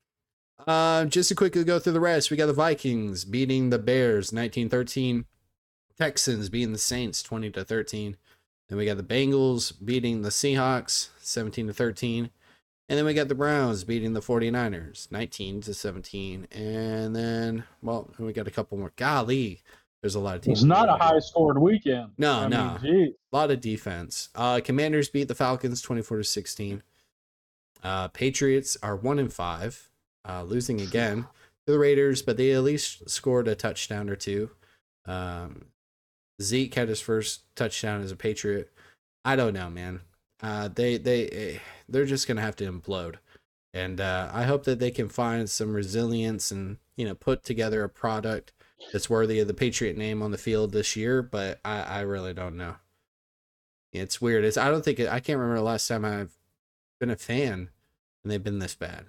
just to quickly go through the rest, we got the Vikings beating the Bears 19-13, Texans beating the Saints 20-13. Then we got the Bengals beating the Seahawks 17-13, and then we got the Browns beating the 49ers 19-17. And then, well, we got a couple more. Golly, there's a lot of teams. It's not a high-scored weekend. No. Geez. A lot of defense. Commanders beat the Falcons 24-16. Patriots are 1-5, losing again to the Raiders, but they at least scored a touchdown or two. Zeke had his first touchdown as a Patriot. I don't know, man. They're just gonna have to implode, and I hope that they can find some resilience and put together a product that's worthy of the Patriot name on the field this year. But I really don't know. It's weird. I can't remember the last time I've been a fan and they've been this bad.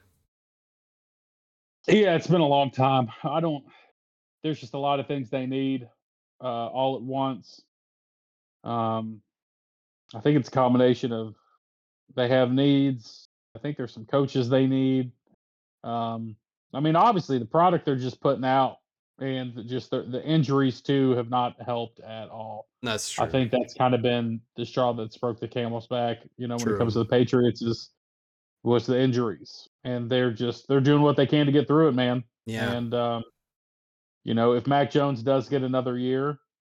Yeah, it's been a long time. There's just a lot of things they need all at once. I think it's a combination of they have needs. I think there's some coaches they need. Obviously the product they're just putting out and just the injuries too have not helped at all. That's true. I think that's kind of been the straw that's broke the camel's back, when True. it comes to the Patriots was the injuries. And they're doing what they can to get through it, man. Yeah. And if Mac Jones does get another year,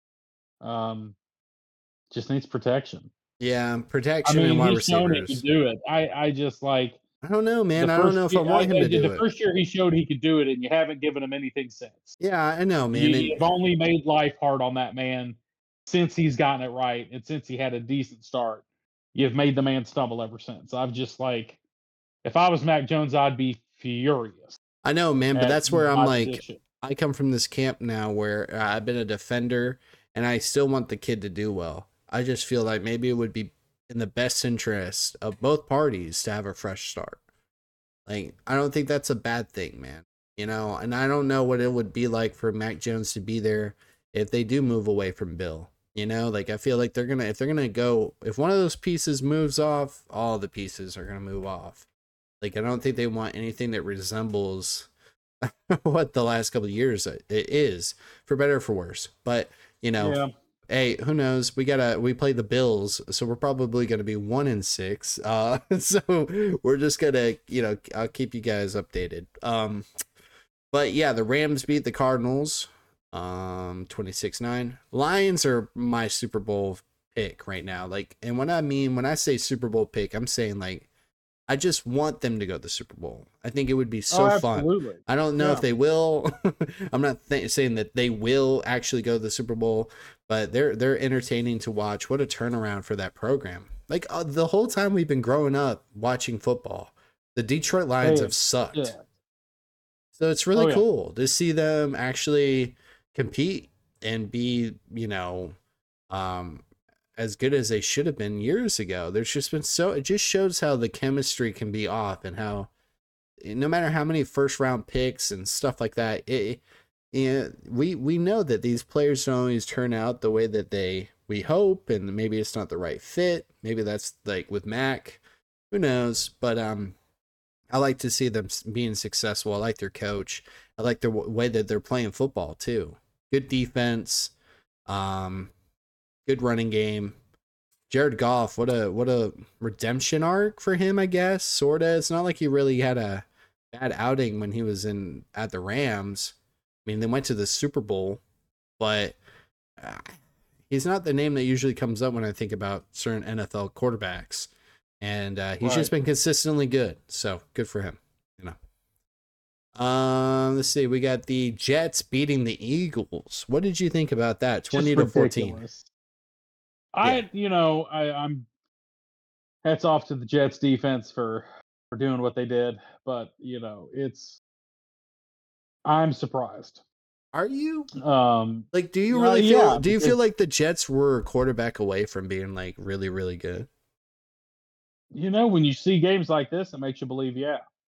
just needs protection. Yeah, protection and wide he's shown he receivers. can do it. I just like I don't know, man. I don't know if I want him to do it. The first year he showed he could do it, and you haven't given him anything since. Yeah, I know, man. You've only made life hard on that man since he's gotten it right, and since he had a decent start. You've made the man stumble ever since. I've just if I was Mac Jones, I'd be furious. I know, man, but that's where I'm like, position. I come from this camp now where I've been a defender, and I still want the kid to do well. I just feel like maybe it would be in the best interest of both parties to have a fresh start. Like, I don't think that's a bad thing, man. And I don't know what it would be like for Mac Jones to be there if they do move away from Bill. I feel like if one of those pieces moves off, all the pieces are gonna move off. I don't think they want anything that resembles what the last couple of years it is, for better or for worse. But Yeah. Hey, who knows? We play the Bills, so we're probably gonna be 1-6. So we're just gonna, I'll keep you guys updated. But yeah, the Rams beat the Cardinals, 26-9. Lions are my Super Bowl pick right now. Like, and when I say Super Bowl pick, I'm saying like I just want them to go to the Super Bowl. I think it would be so fun. Absolutely. I don't know Yeah. if they will. I'm not saying that they will actually go to the Super Bowl, but they're entertaining to watch. What a turnaround for that program. Like the whole time we've been growing up watching football, the Detroit Lions have sucked. Yeah. So it's really yeah. cool to see them actually compete and be, as good as they should have been years ago. There's just been it just shows how the chemistry can be off and how no matter how many first round picks and stuff like that, we know that these players don't always turn out the way that we hope, and maybe it's not the right fit. Maybe that's like with Mac, who knows? But I like to see them being successful. I like their coach. I like the way that they're playing football too. Good defense, good running game. Jared Goff, what a redemption arc for him, I guess. Sorta. It's not like he really had a bad outing when he was at the Rams. I mean, they went to the Super Bowl, but he's not the name that usually comes up when I think about certain NFL quarterbacks. And he's just been consistently good. So good for him. Let's see. We got the Jets beating the Eagles. What did you think about that? 20-14. I'm hats off to the Jets defense for doing what they did, but I'm surprised. Are you? Like, do you really feel? Do you feel like the Jets were a quarterback away from being like really, really good? When you see games like this, it makes you believe. Yeah,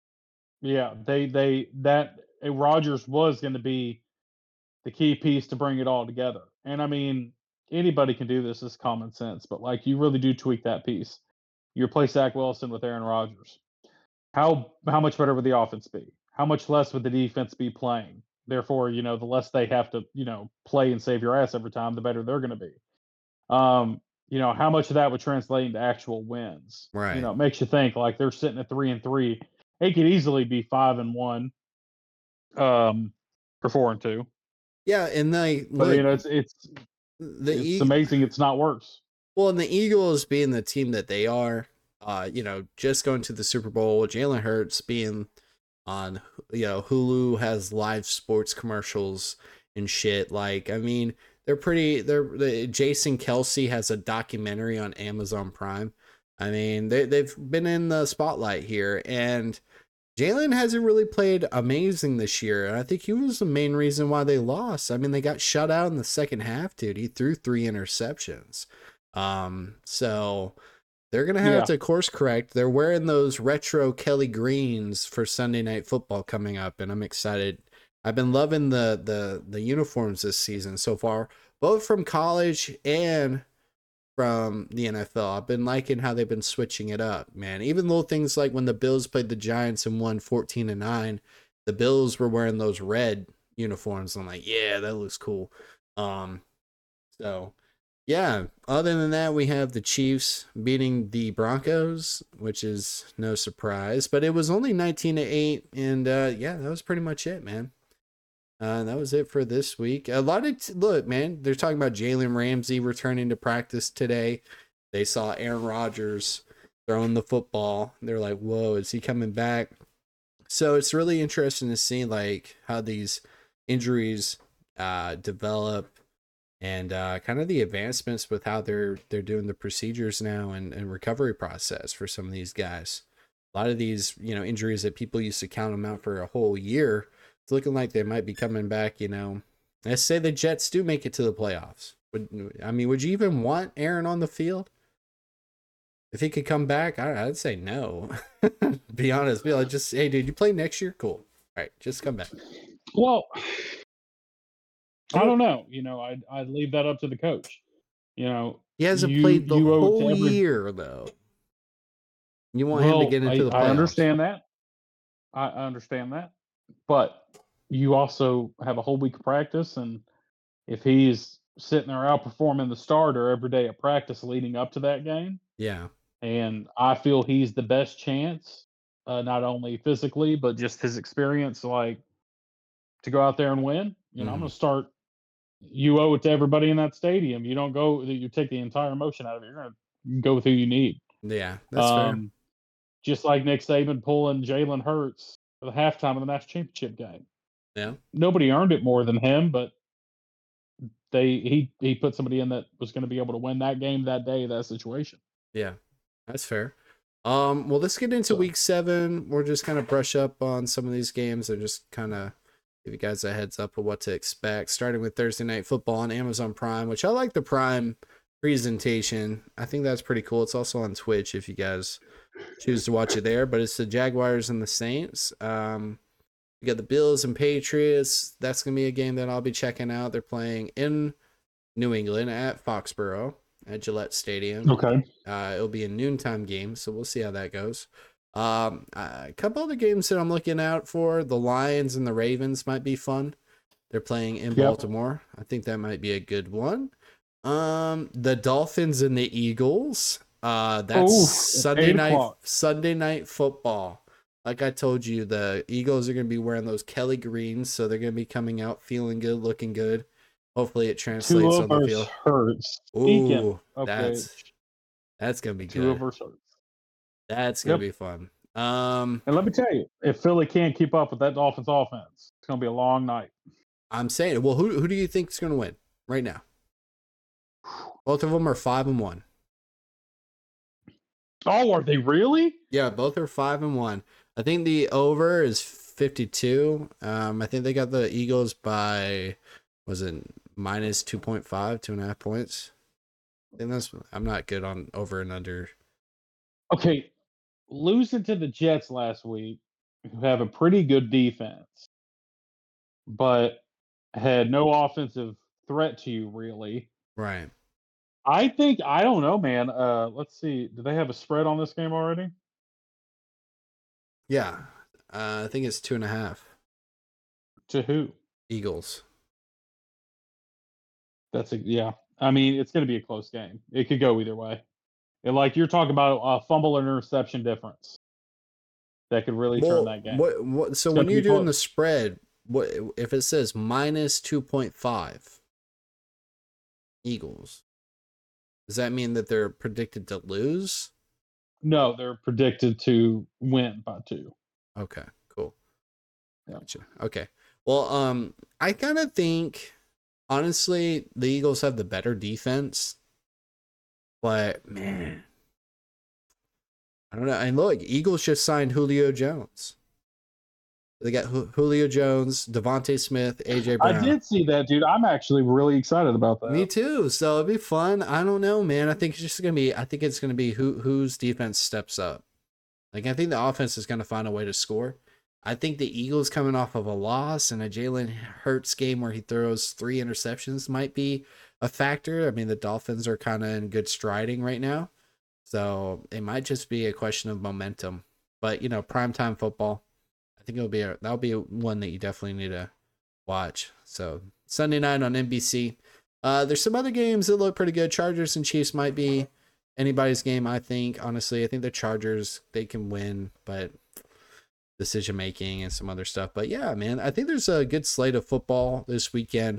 Rodgers was going to be the key piece to bring it all together. And I mean, anybody can do this. It's common sense, but like you really do tweak that piece. You replace Zach Wilson with Aaron Rodgers. How much better would the offense be? How much less would the defense be playing? Therefore, the less they have to, play and save your ass every time, the better they're going to be. How much of that would translate into actual wins? Right. It makes you think like they're sitting at 3-3. They could easily be 5-1, or 4-2. Yeah, and it's amazing it's not worse. Well, and the Eagles being the team that they are, just going to the Super Bowl, Jalen Hurts being on, Hulu has live sports commercials and shit. Like, I mean, Jason Kelce has a documentary on Amazon Prime. I mean, they've been in the spotlight here, and Jalen hasn't really played amazing this year. And I think he was the main reason why they lost. I mean, they got shut out in the second half, dude. He threw 3 interceptions. So they're going to have to course correct. They're wearing those retro Kelly Greens for Sunday Night Football coming up, and I'm excited. I've been loving the uniforms this season so far, both from college and from the NFL. I've been liking how they've been switching it up, man. Even little things like when the Bills played the Giants and won 14-9, the Bills were wearing those red uniforms. I'm like, yeah, that looks cool. So yeah, other than that, we have the Chiefs beating the Broncos, which is no surprise, but it was only 19-8, and that was pretty much it, man. That was it for this week. Look, man, they're talking about Jalen Ramsey returning to practice today. They saw Aaron Rodgers throwing the football. They're like, whoa, is he coming back? So it's really interesting to see like how these injuries develop and kind of the advancements with how they're doing the procedures now and recovery process for some of these guys. A lot of these, injuries that people used to count them out for a whole year, it's looking like they might be coming back, Let's say the Jets do make it to the playoffs. Would you even want Aaron on the field? If he could come back, I'd say no. Be honest. Be like, just, hey, dude, you play next year? Cool. All right, just come back. Well, I don't know. I'd leave that up to the coach. He hasn't played the whole year, though. You want him to get into the playoffs. I understand that. I understand that. But you also have a whole week of practice, and if he's sitting there outperforming the starter every day at practice leading up to that game. Yeah. And I feel he's the best chance, not only physically, but just his experience, like to go out there and win. I'm Mhm. going to start. You owe it to everybody in that stadium. You don't go. You take the entire emotion out of it. You're going to go with who you need. Yeah, that's fair. Um, just like Nick Saban pulling Jalen Hurts for the halftime of the national championship game. Yeah. Nobody earned it more than him, but he put somebody in that was going to be able to win that game that day, that situation. Yeah. That's fair. Well, let's get into So, week 7. We'll just kind of brush up on some of these games and just kind of give you guys a heads up of what to expect. Starting with Thursday Night Football on Amazon Prime, which I like the Prime presentation. I think that's pretty cool. It's also on Twitch if you guys choose to watch it there. But it's the Jaguars and the Saints. You got the Bills and Patriots. That's gonna be a game that I'll be checking out. They're playing in New England at Foxborough at Gillette Stadium. okay. It'll be a noontime game, so we'll see how that goes. A couple other games that I'm looking out for: the Lions and the Ravens might be fun. They're playing in Baltimore. I think that might be a good one. The Dolphins and the Eagles. That's Sunday night football. Like I told you, the Eagles are going to be wearing those Kelly greens, so they're going to be coming out feeling good, looking good. Hopefully, it translates on the field. Hurts. Ooh, Okay. that's going to be Two good. Hurts. That's going to be fun. And let me tell you, if Philly can't keep up with that Dolphins offense, it's going to be a long night. I'm saying, well, who do you think is going to win right now? Both of them are 5-1. Oh, are they really? Yeah, both are 5-1. I think the over is 52. I think they got the Eagles by, was it minus 2.5, 2.5 points? I think I'm not good on over and under. Okay, losing to the Jets last week, who have a pretty good defense, but had no offensive threat to you, really. Right. I don't know, man. Let's see. Do they have a spread on this game already? Yeah. I think it's 2.5. To who? Eagles. Yeah. I mean, it's going to be a close game. It could go either way. And like you're talking about a fumble and interception difference that could really turn that game. So when you're doing the spread, what if it says minus 2.5 Eagles? Does that mean that they're predicted to lose? No, they're predicted to win by 2. Okay, cool. Yeah. Gotcha. Okay. Well, I kind of think, honestly, the Eagles have the better defense. But, man, I don't know. And look, Eagles just signed Julio Jones. They got Julio Jones, Devontae Smith, AJ Brown. I did see that, dude. I'm actually really excited about that. Me too. So it'll be fun. I don't know, man. I think it's gonna be whose defense steps up. Like I think the offense is gonna find a way to score. I think the Eagles coming off of a loss and a Jalen Hurts game where he throws 3 interceptions might be a factor. I mean, the Dolphins are kind of in good striding right now. So it might just be a question of momentum. But, primetime football, I think that'll be one that you definitely need to watch. So Sunday night on NBC. There's some other games that look pretty good. Chargers and Chiefs might be anybody's game, I think. Honestly, I think the Chargers, they can win, but decision making and some other stuff. But yeah, man, I think there's a good slate of football this weekend.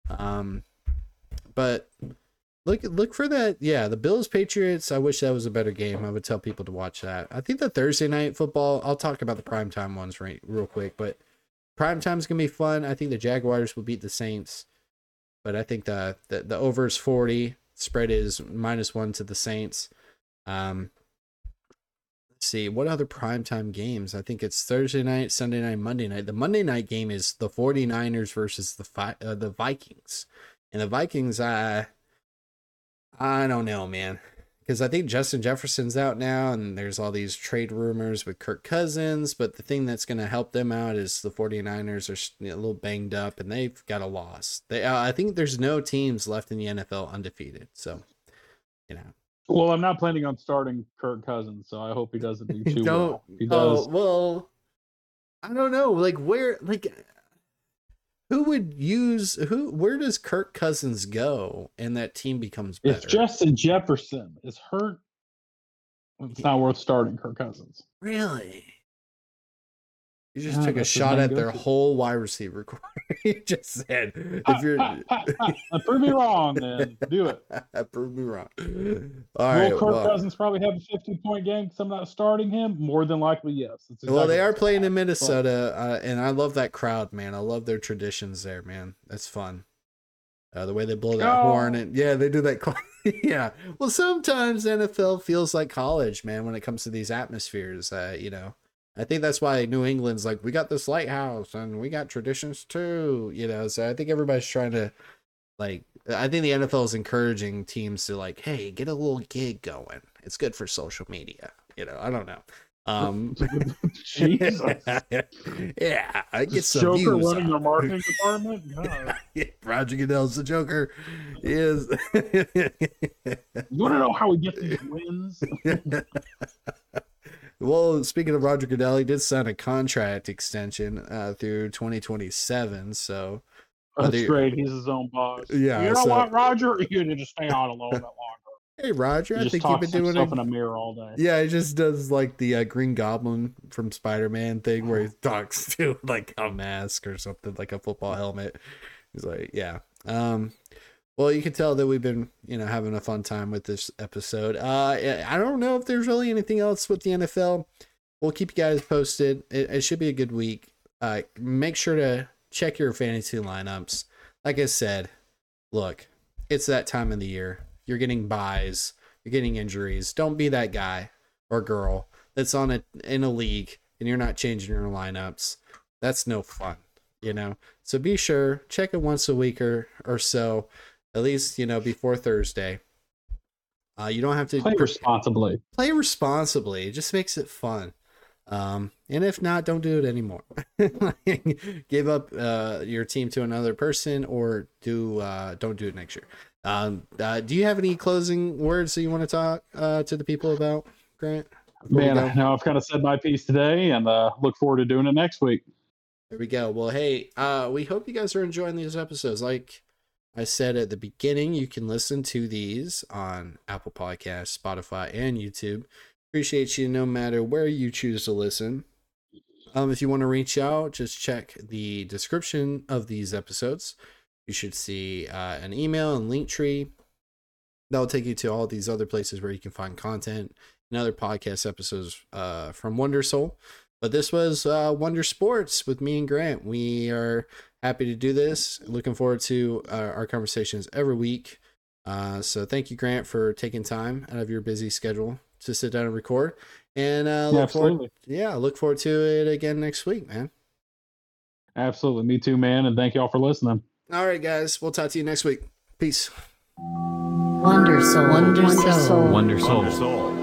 But look for that. Yeah, the Bills Patriots. I wish that was a better game. I would tell people to watch that. I think the Thursday night football, I'll talk about the primetime ones real quick, but primetime's gonna be fun. I think the Jaguars will beat the Saints, but I think the over is 40. Spread is -1 to the Saints. Let's see what other primetime games. I think it's Thursday night, Sunday night, Monday night. The Monday night game is the 49ers versus the Vikings. And the Vikings, I don't know, man. Because I think Justin Jefferson's out now, and there's all these trade rumors with Kirk Cousins. But the thing that's going to help them out is the 49ers are a little banged up, and they've got a loss. I think there's no teams left in the NFL undefeated. So, Well, I'm not planning on starting Kirk Cousins, so I hope he doesn't do too well. He does. Oh, well, I don't know. Like, where, like, Who would use who? Where does Kirk Cousins go, and that team becomes better? If Justin Jefferson is hurt, it's not worth starting Kirk Cousins. Really? You just took a shot at their whole wide receiver core. You just said, if you're prove me wrong, then do it. Prove me wrong. All right. Will Kirk Cousins probably have a 50-point game because I'm not starting him? More than likely, yes. Well, they are playing in Minnesota, and I love that crowd, man. I love their traditions there, man. That's fun. The way they blow that horn, and yeah, they do that. Yeah. Well, sometimes NFL feels like college, man, when it comes to these atmospheres. You know. I think that's why New England's like, we got this lighthouse and we got traditions too, you know. So I think everybody's trying to, like, I think the NFL is encouraging teams to, like, hey, get a little gig going. It's good for social media, you know. I don't know. Jesus. Yeah, I get some Joker views running the marketing department. Yeah, Roger Goodell's the Joker. He is. You want to know how we get these wins? Well, speaking of Roger Goodell, he did sign a contract extension through 2027. So that's great. He's his own boss. Yeah. You know what, Roger? You need to stay on a little bit longer. Hey, Roger, I think you've been doing stuff in a mirror all day. Yeah, he just does like the Green Goblin from Spider-Man thing where he talks to like a mask or something, like a football helmet. He's like, yeah. Well, you can tell that we've been, you know, having a fun time with this episode. I don't know if there's really anything else with the NFL. We'll keep you guys posted. It should be a good week. Make sure to check your fantasy lineups. Like I said, look, it's that time of the year. You're getting buys. You're getting injuries. Don't be that guy or girl that's in a league and you're not changing your lineups. That's no fun, you know. So be sure, check it once a week or so. At least, you know, before Thursday. You don't have to play responsibly. Play responsibly. It just makes it fun. And if not, don't do it anymore. Give up your team to another person, or don't do it next year. Do you have any closing words that you want to talk to the people about, Grant? Man, now I've kind of said my piece today, and look forward to doing it next week. There we go. Well, hey, we hope you guys are enjoying these episodes. Like I said at the beginning, you can listen to these on Apple Podcasts, Spotify, and YouTube. Appreciate you no matter where you choose to listen. If you want to reach out, just check the description of these episodes. You should see an email and link tree. That'll take you to all these other places where you can find content and other podcast episodes from Wonder Soul. But this was Wonder Sports with me and Grant. We are happy to do this. Looking forward to our conversations every week. So thank you, Grant, for taking time out of your busy schedule to sit down and record. And look forward to it again next week, man. Absolutely. Me too, man. And thank you all for listening. All right, guys. We'll talk to you next week. Peace. Wonder Soul. Wonder Soul. Wonder Soul.